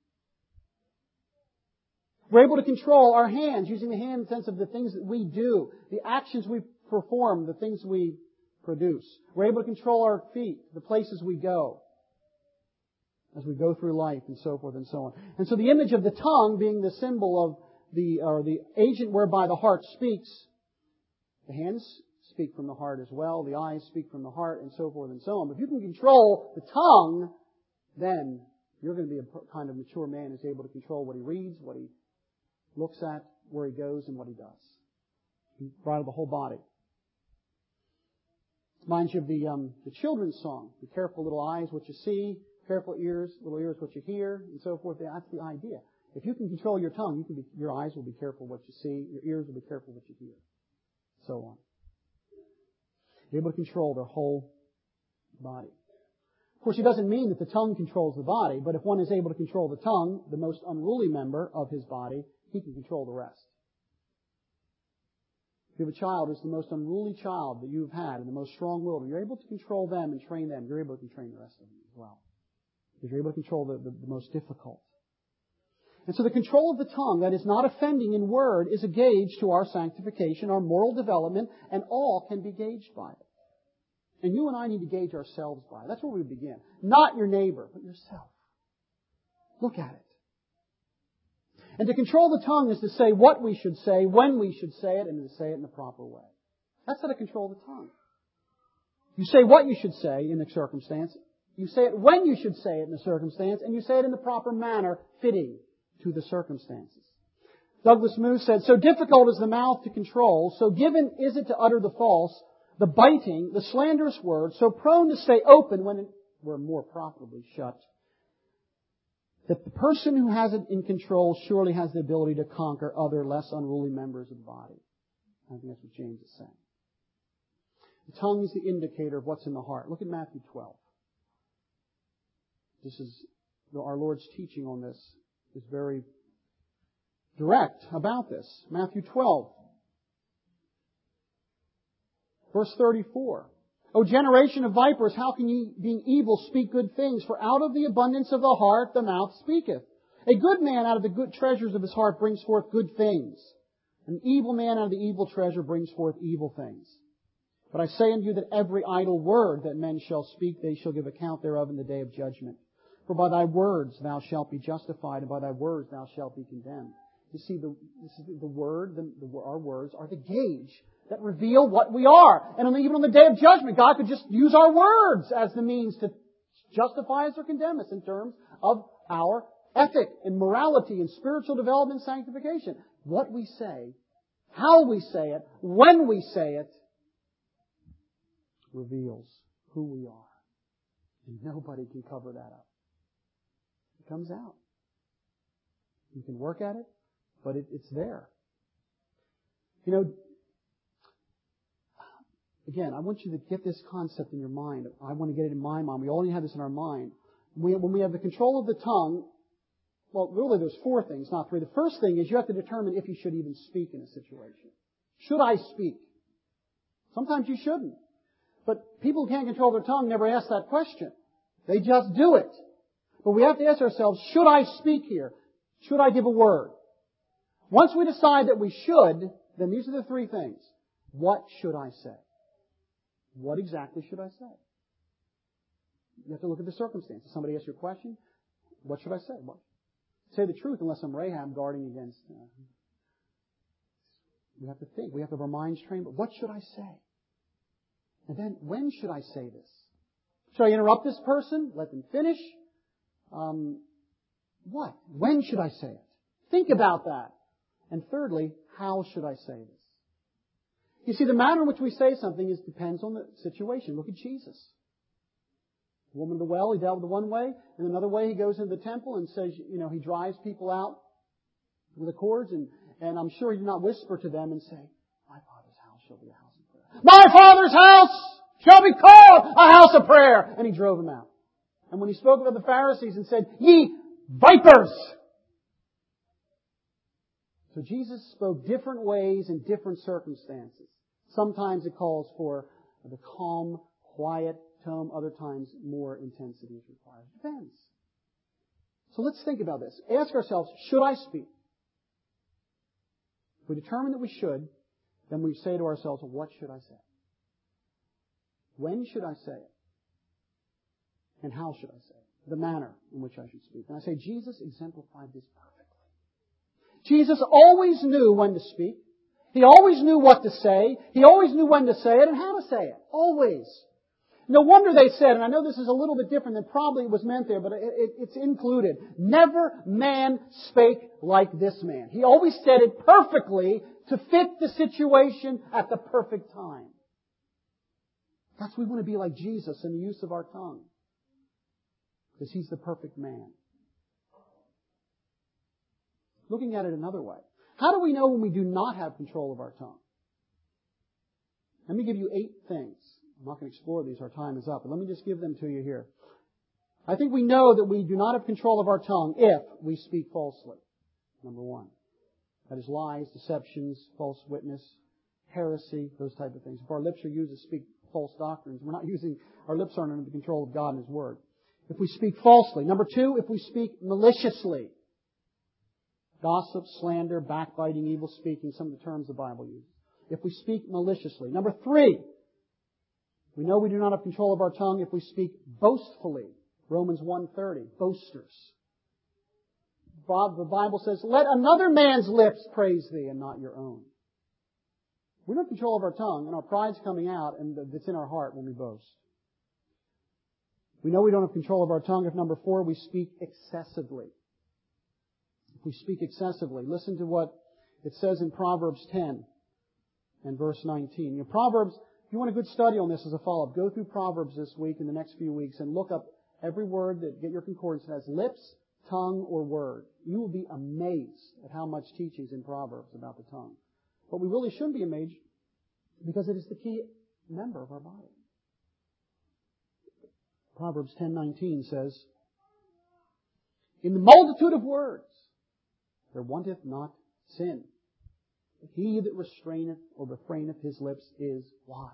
We're able to control our hands, using the hand in the sense of the things that we do, the actions we perform, the things we produce. We're able to control our feet, the places we go, as we go through life and so forth and so on. And so the image of the tongue being the symbol of the, or the agent whereby the heart speaks, the hands speak from the heart as well, the eyes speak from the heart, and so forth and so on. But if you can control the tongue, then you're going to be a kind of mature man who's able to control what he reads, what he looks at, where he goes, and what he does. He bridle the whole body. Reminds you of the um, the children's song. Be careful, little eyes, what you see. Careful ears, little ears, what you hear, and so forth. That's the idea. If you can control your tongue, you can be, your eyes will be careful what you see. Your ears will be careful what you hear. So on. You're able to control their whole body. Of course, it doesn't mean that the tongue controls the body, but if one is able to control the tongue, the most unruly member of his body, he can control the rest. If you have a child who's the most unruly child that you've had and the most strong-willed, and you're able to control them and train them, you're able to train the rest of them as well. Because you're able to control the, the, the most difficult. And so the control of the tongue that is not offending in word is a gauge to our sanctification, our moral development, and all can be gauged by it. And you and I need to gauge ourselves by it. That's where we begin. Not your neighbor, but yourself. Look at it. And to control the tongue is to say what we should say, when we should say it, and to say it in the proper way. That's how to control the tongue. You say what you should say in a circumstance. You say it when you should say it in a circumstance, and you say it in the proper manner, fitting to the circumstances. Douglas Moo said, so difficult is the mouth to control, so given is it to utter the false, the biting, the slanderous word, so prone to stay open when it were more profitably shut, that the person who has it in control surely has the ability to conquer other less unruly members of the body. I think that's what James is saying. The tongue is the indicator of what's in the heart. Look at Matthew twelve. This is, our Lord's teaching on this is very direct about this. Matthew twelve. Verse thirty-four. O generation of vipers, how can ye, being evil, speak good things? For out of the abundance of the heart the mouth speaketh. A good man out of the good treasures of his heart brings forth good things. An evil man out of the evil treasure brings forth evil things. But I say unto you that every idle word that men shall speak, they shall give account thereof in the day of judgment. For by thy words thou shalt be justified, and by thy words thou shalt be condemned. You see, the, the word, the, the, our words are the gauge that reveal what we are. And even on the day of judgment, God could just use our words as the means to justify us or condemn us in terms of our ethic and morality and spiritual development and sanctification. What we say, how we say it, when we say it, reveals who we are. And nobody can cover that up. It comes out. You can work at it, but it, it's there. You know, again, I want you to get this concept in your mind. I want to get it in my mind. We all need to have this in our mind. We, when we have the control of the tongue, well, really there's four things, not three. The first thing is you have to determine if you should even speak in a situation. Should I speak? Sometimes you shouldn't. But people who can't control their tongue never ask that question. They just do it. But we have to ask ourselves, should I speak here? Should I give a word? Once we decide that we should, then these are the three things. What should I say? What exactly should I say? You have to look at the circumstances. Somebody asks you a question. What should I say? What? Say the truth unless I'm Rahab guarding against. Uh, we have to think. We have to have our minds trained. But what should I say? And then, when should I say this? Should I interrupt this person? Let them finish? Um, what? When should I say it? Think about that. And thirdly, how should I say this? You see, the manner in which we say something is depends on the situation. Look at Jesus. The woman at the well, he dealt with it one way. And another way, he goes into the temple and says, you know, he drives people out with the cords. And, and I'm sure he did not whisper to them and say, my Father's house shall be a house of prayer. My Father's house shall be called a house of prayer. And he drove them out. And when he spoke about the Pharisees and said, ye vipers! So Jesus spoke different ways in different circumstances. Sometimes it calls for the calm, quiet tone. Other times more intensity is required. It depends. So let's think about this. Ask ourselves, should I speak? If we determine that we should, then we say to ourselves, well, what should I say? When should I say it? And how should I say it? The manner in which I should speak. And I say Jesus exemplified this perfectly. Jesus always knew when to speak. He always knew what to say. He always knew when to say it and how to say it. Always. No wonder they said, and I know this is a little bit different than probably was meant there, but it, it, it's included. Never man spake like this man. He always said it perfectly to fit the situation at the perfect time. That's why we want to be like Jesus in the use of our tongue. Because He's the perfect man. Looking at it another way. How do we know when we do not have control of our tongue? Let me give you eight things. I'm not going to explore these. Our time is up. But let me just give them to you here. I think we know that we do not have control of our tongue if we speak falsely. Number one. That is lies, deceptions, false witness, heresy, those type of things. If our lips are used to speak false doctrines, we're not using, our lips aren't under the control of God and His Word. If we speak falsely. Number two, if we speak maliciously. Gossip, slander, backbiting, evil speaking, some of the terms the Bible uses. If we speak maliciously. Number three, we know we do not have control of our tongue if we speak boastfully. Romans one thirty, boasters. The Bible says, let another man's lips praise thee and not your own. We don't have control of our tongue, and our pride's coming out, and it's in our heart when we boast. We know we don't have control of our tongue if, number four, we speak excessively. If we speak excessively, listen to what it says in Proverbs ten and verse nineteen. You know, Proverbs, if you want a good study on this as a follow-up, go through Proverbs this week in the next few weeks and look up every word that, get your concordance that has lips, tongue, or word. You will be amazed at how much teaching is in Proverbs about the tongue. But we really shouldn't be amazed because it is the key member of our body. Proverbs ten nineteen says, in the multitude of words there wanteth not sin. But he that restraineth or refraineth his lips is wise.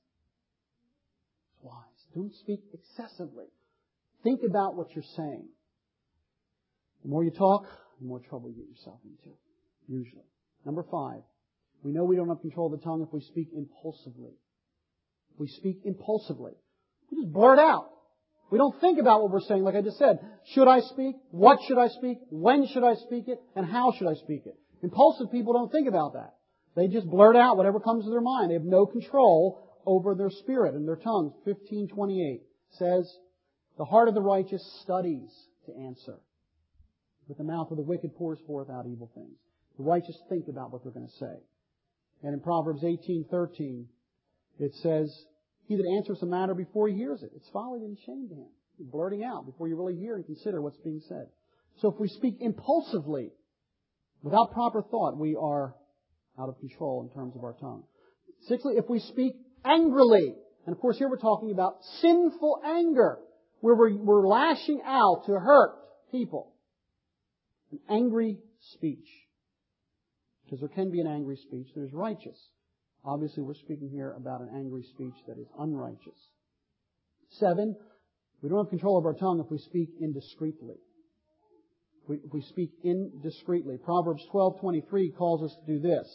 Wise. Don't speak excessively. Think about what you're saying. The more you talk, the more trouble you get yourself into. Usually. Number five. We know we don't have control of the tongue if we speak impulsively. If we speak impulsively. We just blurt out. We don't think about what we're saying, like I just said. Should I speak? What should I speak? When should I speak it? And how should I speak it? Impulsive people don't think about that. They just blurt out whatever comes to their mind. They have no control over their spirit and their tongues. fifteen twenty-eight says, the heart of the righteous studies to answer. But the mouth of the wicked pours forth out evil things. The righteous think about what they're going to say. And in Proverbs eighteen thirteen, it says, he that answers a matter before he hears it, it's folly and shame to him. You're blurting out before you really hear and consider what's being said. So if we speak impulsively, without proper thought, we are out of control in terms of our tongue. Sixthly, if we speak angrily, and of course here we're talking about sinful anger, where we're, we're lashing out to hurt people. An angry speech. Because there can be an angry speech that is righteous. Obviously we're speaking here about an angry speech that is unrighteous. Seven, we don't have control of our tongue if we speak indiscreetly. We, if we speak indiscreetly. Proverbs twelve twenty-three calls us to do this.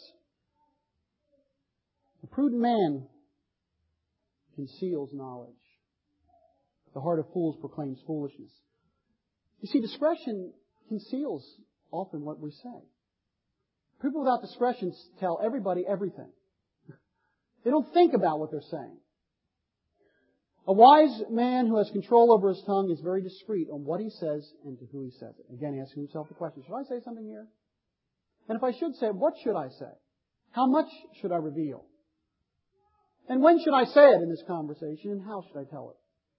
A prudent man conceals knowledge. The heart of fools proclaims foolishness. You see, discretion conceals often what we say. People without discretion tell everybody everything. They don't think about what they're saying. A wise man who has control over his tongue is very discreet on what he says and to who he says it. Again, asking himself the question, should I say something here? And if I should say it, what should I say? How much should I reveal? And when should I say it in this conversation, and how should I tell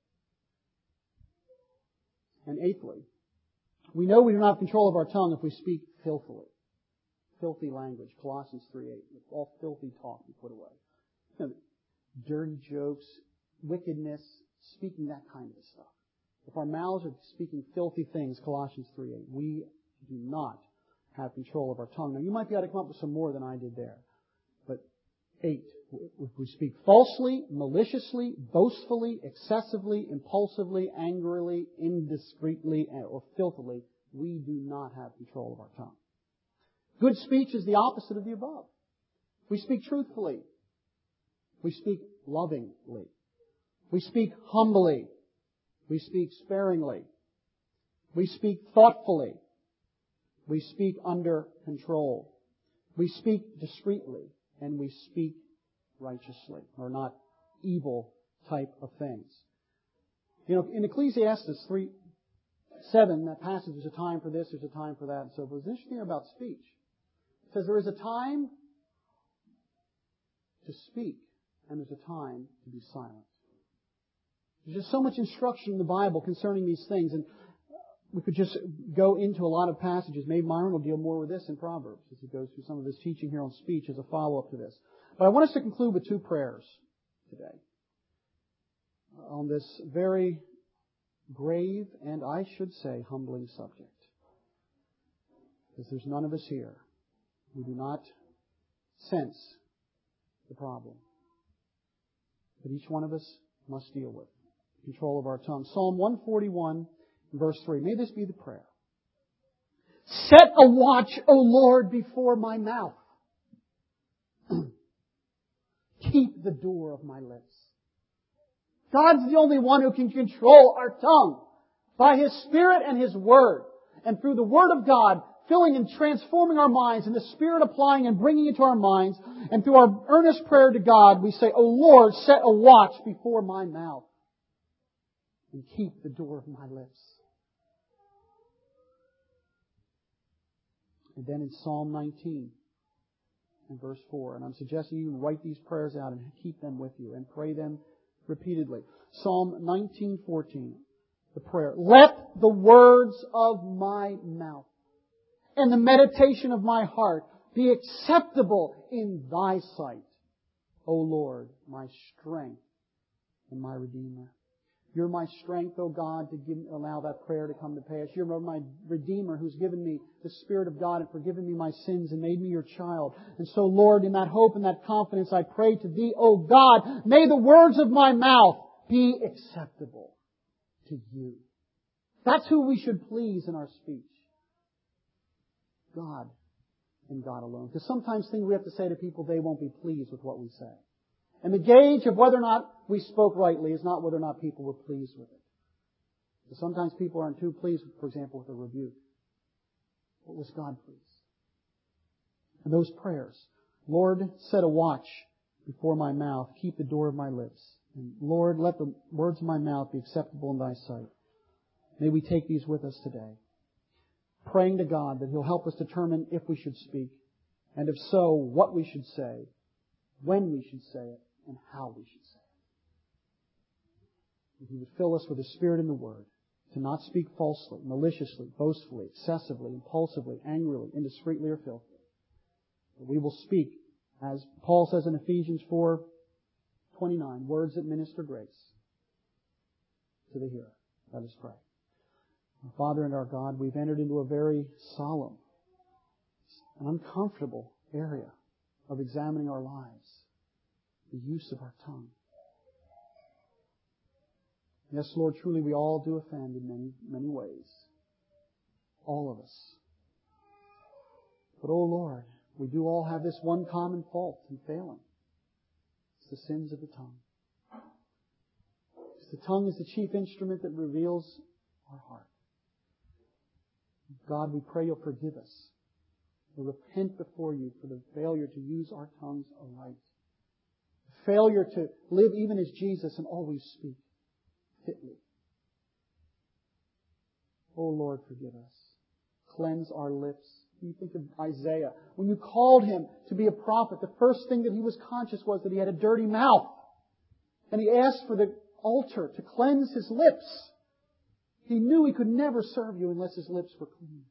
it? And eighthly, we know we do not have control of our tongue if we speak filthily. Filthy language. Colossians three eight. All filthy talk we put away. You know, dirty jokes, wickedness, speaking that kind of stuff. If our mouths are speaking filthy things, Colossians three eight, we do not have control of our tongue. Now, you might be able to come up with some more than I did there. But eight, if we speak falsely, maliciously, boastfully, excessively, impulsively, angrily, indiscreetly, or filthily, we do not have control of our tongue. Good speech is the opposite of the above. We speak truthfully. We speak lovingly. We speak humbly. We speak sparingly. We speak thoughtfully. We speak under control. We speak discreetly. And we speak righteously, or not evil type of things. You know, in Ecclesiastes three seven, that passage, there's a time for this, there's a time for that, and so forth. It's interesting about speech. It says there is a time to speak, and there's a time to be silent. There's just so much instruction in the Bible concerning these things, and we could just go into a lot of passages. Maybe Myron will deal more with this in Proverbs as he goes through some of his teaching here on speech as a follow-up to this. But I want us to conclude with two prayers today on this very grave and, I should say, humbling subject. Because there's none of us here who do not sense the problem that each one of us must deal with. Control of our tongue. Psalm one forty-one, verse three. May this be the prayer. Set a watch, O Lord, before my mouth. Keep the door of my lips. God's the only one who can control our tongue by His Spirit and His Word. And through the Word of God, filling and transforming our minds, and the Spirit applying and bringing it to our minds, and through our earnest prayer to God, we say, O Lord, set a watch before my mouth and keep the door of my lips. And then in Psalm nineteen, in verse four, and I'm suggesting you write these prayers out and keep them with you and pray them repeatedly. Psalm nineteen fourteen, the prayer. Let the words of my mouth and the meditation of my heart be acceptable in Thy sight, O Lord, my strength and my Redeemer. You're my strength, O God, to give, allow that prayer to come to pass. You're my Redeemer who's given me the Spirit of God and forgiven me my sins and made me your child. And so, Lord, in that hope and that confidence, I pray to Thee, O God, may the words of my mouth be acceptable to You. That's who we should please in our speech. God and God alone. Because sometimes things we have to say to people, they won't be pleased with what we say. And the gauge of whether or not we spoke rightly is not whether or not people were pleased with it. Because sometimes people aren't too pleased, for example, with a rebuke. But was God pleased? And those prayers. Lord, set a watch before my mouth. Keep the door of my lips. And Lord, let the words of my mouth be acceptable in Thy sight. May we take these with us today. Praying to God that He'll help us determine if we should speak. And if so, what we should say. When we should say it. And how we should say it. That He would fill us with the Spirit and the Word to not speak falsely, maliciously, boastfully, excessively, impulsively, angrily, indiscreetly, or filthily. But we will speak, as Paul says in Ephesians four twenty-nine, words that minister grace to the hearer. Let us pray. Our Father and our God, we've entered into a very solemn and uncomfortable area of examining our lives, the use of our tongue. Yes, Lord, truly we all do offend in many, many ways. All of us. But, oh Lord, we do all have this one common fault and failing. It's the sins of the tongue. Because the tongue is the chief instrument that reveals our heart. God, we pray You'll forgive us. We repent before You for the failure to use our tongues aright. The failure to live even as Jesus and always speak fitly. Oh Lord, forgive us. Cleanse our lips. You think of Isaiah. When You called him to be a prophet, the first thing that he was conscious was that he had a dirty mouth. And he asked for the altar to cleanse his lips. He knew he could never serve You unless his lips were clean.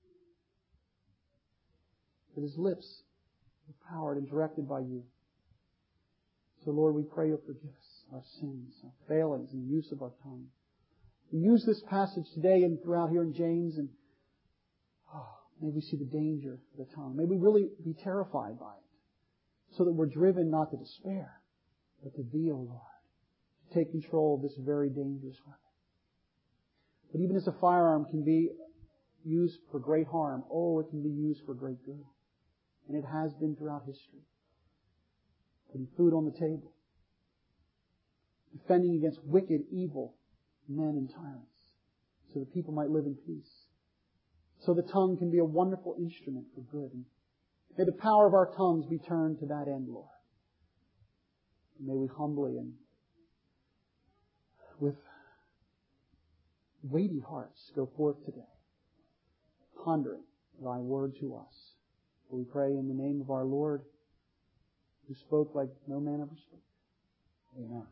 But his lips were powered and directed by You. So Lord, we pray You'll forgive us our sins, our failings in the use of our tongue. We use this passage today and throughout here in James, and oh, may we see the danger of the tongue. May we really be terrified by it, so that we're driven not to despair, but to Thee, O Lord, to take control of this very dangerous weapon. But even as a firearm can be used for great harm, oh, it can be used for great good. And it has been throughout history. Putting food on the table. Defending against wicked, evil men and tyrants, so that people might live in peace. So the tongue can be a wonderful instrument for good. And may the power of our tongues be turned to that end, Lord. And may we humbly and with weighty hearts go forth today, pondering Thy word to us. For we pray in the name of our Lord, who spoke like no man ever spoke. Amen.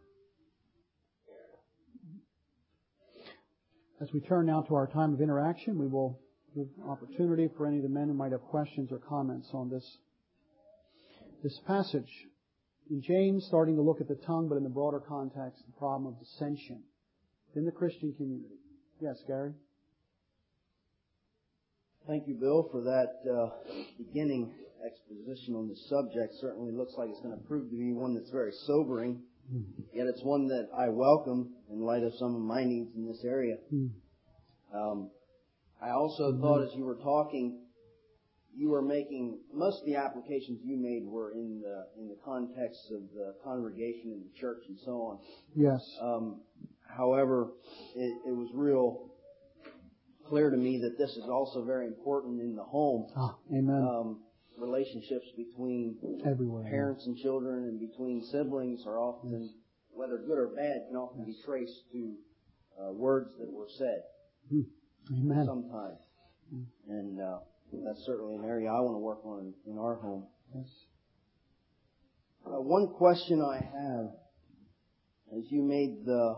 As we turn now to our time of interaction, we will give opportunity for any of the men who might have questions or comments on this, this passage. In James, starting to look at the tongue, but in the broader context, the problem of dissension in the Christian community. Yes, Gary? Thank you, Bill, for that uh, beginning exposition on the subject. Certainly looks like it's going to prove to be one that's very sobering. Mm. Yet it's one that I welcome in light of some of my needs in this area. Mm. Um, I also mm. thought as you were talking, you were making, most of the applications you made were in the in the context of the congregation and the church and so on. Yes. Um, however, it, it was real clear to me that this is also very important in the home. Ah, amen. Um, relationships between Everywhere, parents and children and between siblings are often, yes. whether good or bad, can often yes. be traced to uh, words that were said. Mm. Amen. Sometimes. Mm. And uh, that's certainly an area I want to work on in, in our home. Yes. Uh, one question I have is you made the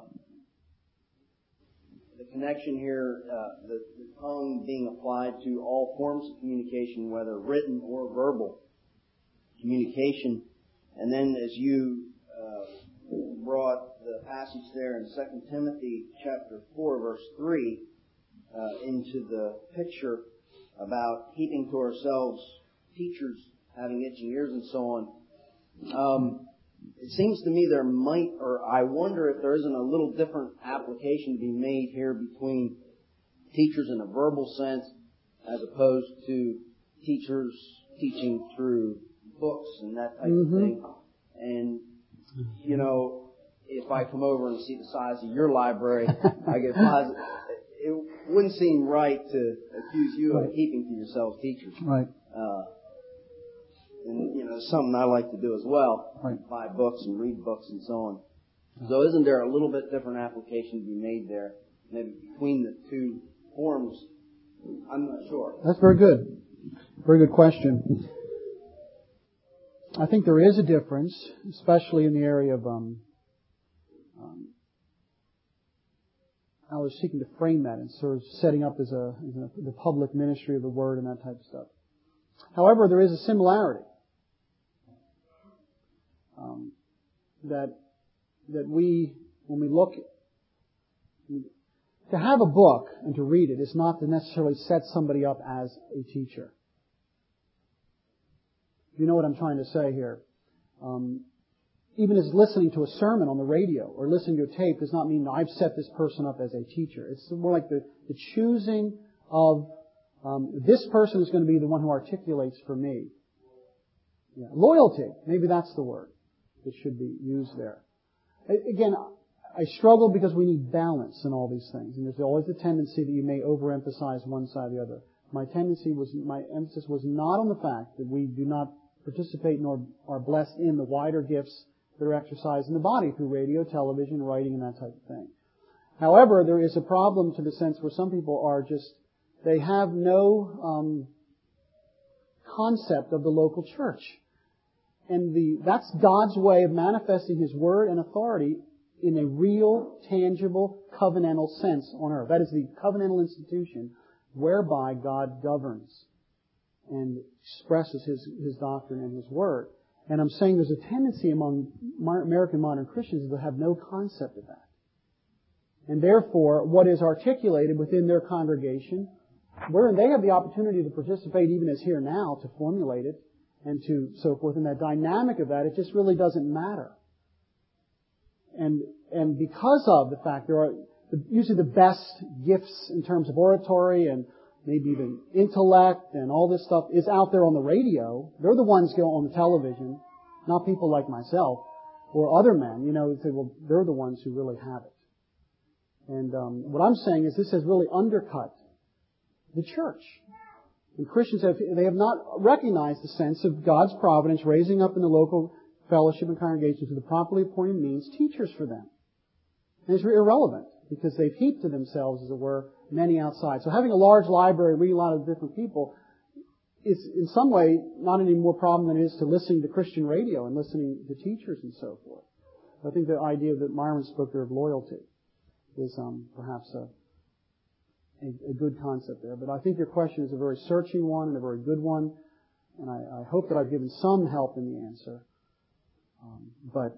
the connection here, uh, the, the tongue being applied to all forms of communication, whether written or verbal communication. And then as you uh, brought the passage there in Second Timothy chapter four, verse three, uh, into the picture about keeping to ourselves teachers having itching ears and so on. Um, It seems to me there might, or I wonder if there isn't a little different application to be made here between teachers in a verbal sense as opposed to teachers teaching through books and that type mm-hmm. of thing. And, you know, if I come over and see the size of your library, I get positive. It wouldn't seem right to accuse you right. of keeping to yourselves teachers. Right. Uh, And, you know, something I like to do as well. Right. Buy books and read books and so on. So isn't there a little bit different application to be made there, maybe between the two forms? I'm not sure. That's very good. Very good question. I think there is a difference, especially in the area of um, um, I was seeking to frame that and sort of setting up as a, as a the public ministry of the Word and that type of stuff. However, there is a similarity um, that that we, when we look, to have a book and to read it is not to necessarily set somebody up as a teacher. You know what I'm trying to say here. Um, even as listening to a sermon on the radio or listening to a tape does not mean I've set this person up as a teacher. It's more like the, the choosing of um, this person is going to be the one who articulates for me. Yeah. Loyalty, maybe that's the word that should be used there. Again, I struggle because we need balance in all these things, and there's always a tendency that you may overemphasize one side or the other. My tendency was, my emphasis was not on the fact that we do not participate nor are blessed in the wider gifts that are exercised in the body through radio, television, writing, and that type of thing. However, there is a problem to the sense where some people are just, they have no um, concept of the local church. And the that's God's way of manifesting His Word and authority in a real, tangible, covenantal sense on earth. That is the covenantal institution whereby God governs and expresses His, His doctrine and His Word. And I'm saying there's a tendency among American modern Christians to have no concept of that. And therefore, what is articulated within their congregation, wherein they have the opportunity to participate even as here now, to formulate it, and to so forth, and that dynamic of that, it just really doesn't matter. And and because of the fact there are usually the best gifts in terms of oratory and maybe even intellect and all this stuff is out there on the radio. They're the ones go on the television, not people like myself or other men. You know, say, well, they're the ones who really have it. And um, what I'm saying is this has really undercut the church. And Christians have, they have not recognized the sense of God's providence raising up in the local fellowship and congregation to the properly appointed means teachers for them. And it's irrelevant because they've heaped to themselves, as it were, many outside. So having a large library, reading a lot of different people, is in some way not any more problem than it is to listening to Christian radio and listening to teachers and so forth. I think the idea that Myron spoke there of loyalty is um, perhaps a A, a good concept there. But I think your question is a very searching one and a very good one, and I, I hope that I've given some help in the answer. Um, but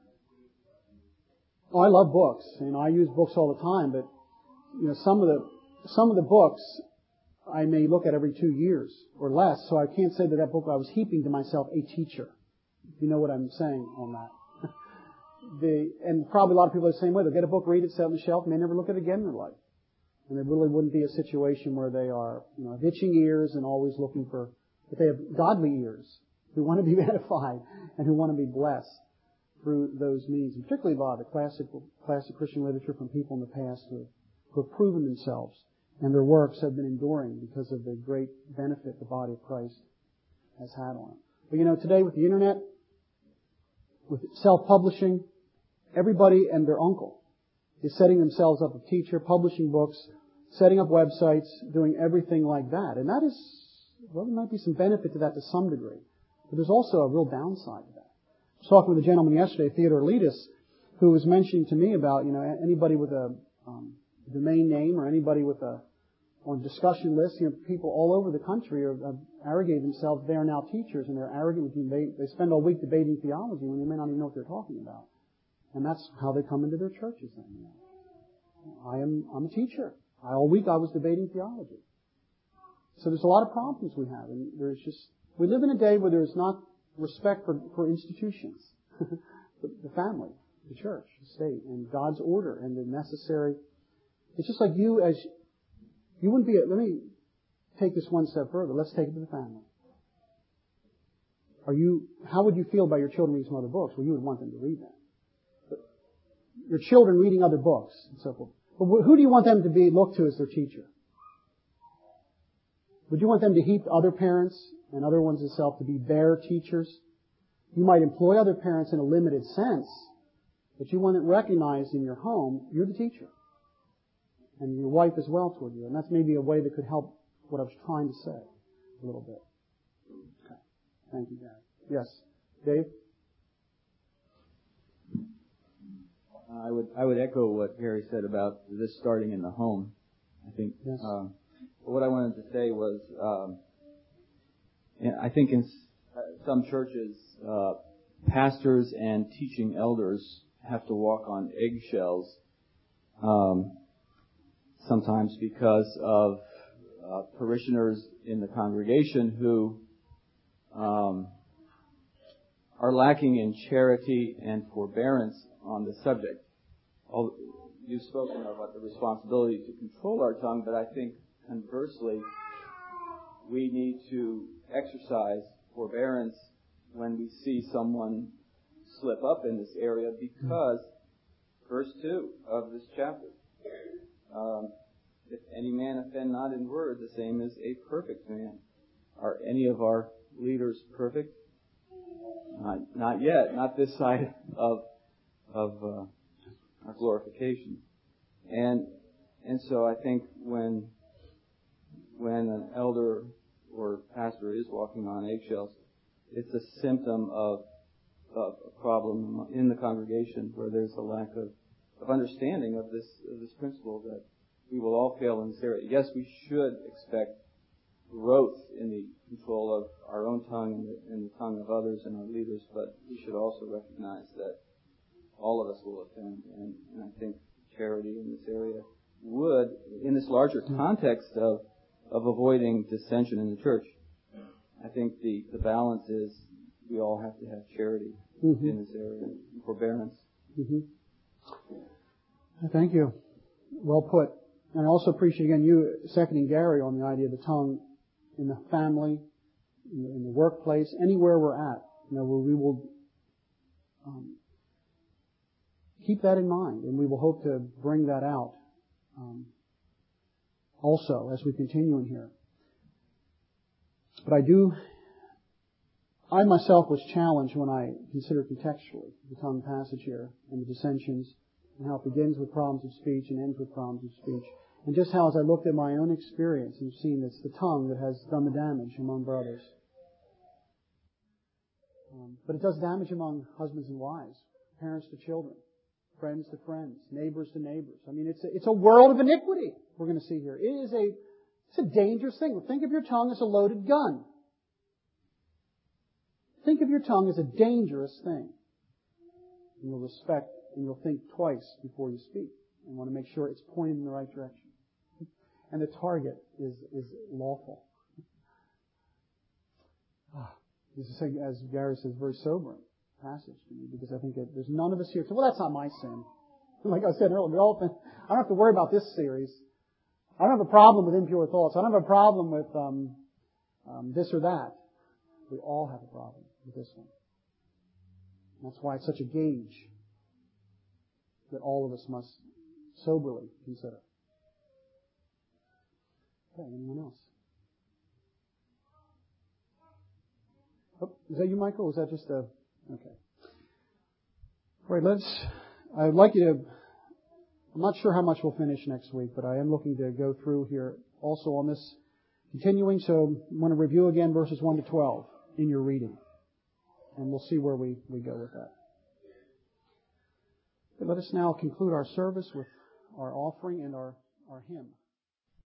oh, I love books. You know, I use books all the time. But you know, some of the some of the books I may look at every two years or less. So I can't say that that book I was heaping to myself a teacher. You know what I'm saying on that? the and probably a lot of people are the same way. They'll get a book, read it, set it on the shelf, and they never look at it again in their life. And there really wouldn't be a situation where they are, you know, itching ears and always looking for, but they have godly ears who want to be edified and who want to be blessed through those means. And particularly a lot of the classic, classic Christian literature from people in the past who, who have proven themselves and their works have been enduring because of the great benefit the body of Christ has had on it. But you know, today with the internet, with self-publishing, everybody and their uncle is setting themselves up a teacher, publishing books, setting up websites, doing everything like that. And that is, well, there might be some benefit to that to some degree. But there's also a real downside to that. I was talking with a gentleman yesterday, Theodore Letus, who was mentioning to me about, you know, anybody with a um, domain name or anybody with a on discussion lists, you know, people all over the country are, are arrogate themselves. They are now teachers, and they're arrogant. They, they spend all week debating theology when they may not even know what they're talking about. And that's how they come into their churches then. You know. I am, I'm a teacher. I, all week I was debating theology. So there's a lot of problems we have. And there's just, we live in a day where there's not respect for, for institutions. the, the family, the church, the state, and God's order and the necessary. It's just like you as, you wouldn't be, a, let me take this one step further. Let's take it to the family. Are you, how would you feel about your children reading some other books? Well, you would want them to read that. Your children reading other books and so forth. But who do you want them to be look to as their teacher? Would you want them to heap other parents and other ones themselves to be their teachers? You might employ other parents in a limited sense, but you want it recognized in your home, you're the teacher. And your wife as well toward you. And that's maybe a way that could help what I was trying to say a little bit. Okay. Thank you, Gary. Yes. Dave? Uh, I would I would echo what Gary said about this starting in the home. I think Yes. um, what I wanted to say was um, I think in some churches, uh, pastors and teaching elders have to walk on eggshells, um, sometimes because of uh, parishioners in the congregation who um, are lacking in charity and forbearance on the subject. All, you've spoken about the responsibility to control our tongue, but I think conversely, we need to exercise forbearance when we see someone slip up in this area, because verse two of this chapter, um, if any man offend not in word, the same is a perfect man. Are any of our leaders perfect? Not, not yet. Not this side of of uh, our glorification. And and so I think when when an elder or pastor is walking on eggshells, it's a symptom of, of a problem in the congregation where there's a lack of, of understanding of this of this principle that we will all fail in this area. Yes, we should expect growth in the control of our own tongue and the, and the tongue of others and our leaders, but we should also recognize that all of us will offend, and, and I think charity in this area would, in this larger context of of avoiding dissension in the church, I think the, the balance is we all have to have charity mm-hmm. in this area, forbearance. Mm-hmm. Thank you. Well put. And I also appreciate, again, you seconding Gary on the idea of the tongue in the family, in the, in the workplace, anywhere we're at, you know, where we will um, keep that in mind, and we will hope to bring that out um, also as we continue in here. But I do, I myself was challenged when I considered contextually the tongue passage here and the dissensions and how it begins with problems of speech and ends with problems of speech. And just how, as I looked at my own experience and seen it's the tongue that has done the damage among brothers. Um, but it does damage among husbands and wives, parents to children, friends to friends, neighbors to neighbors. I mean, it's a, it's a world of iniquity we're going to see here. It is a, it's a dangerous thing. Think of your tongue as a loaded gun. Think of your tongue as a dangerous thing. And you'll respect and you'll think twice before you speak. And want to make sure it's pointed in the right direction. And the target is, is lawful. Ah, this is, as Gary says, very sobering passage to me, because I think that there's none of us here. So, well, that's not my sin. Like I said earlier, we all think, I don't have to worry about this series. I don't have a problem with impure thoughts. I don't have a problem with um, um, this or that. We all have a problem with this one. That's why it's such a gauge that all of us must soberly consider. Okay, anyone else? Oh, is that you, Michael? Or is that just a... Okay. All right, let's... I'd like you to... I'm not sure how much we'll finish next week, but I am looking to go through here also on this continuing. So I want to review again verses one to twelve in your reading. And we'll see where we, we go with that. But let us now conclude our service with our offering and our, our hymn.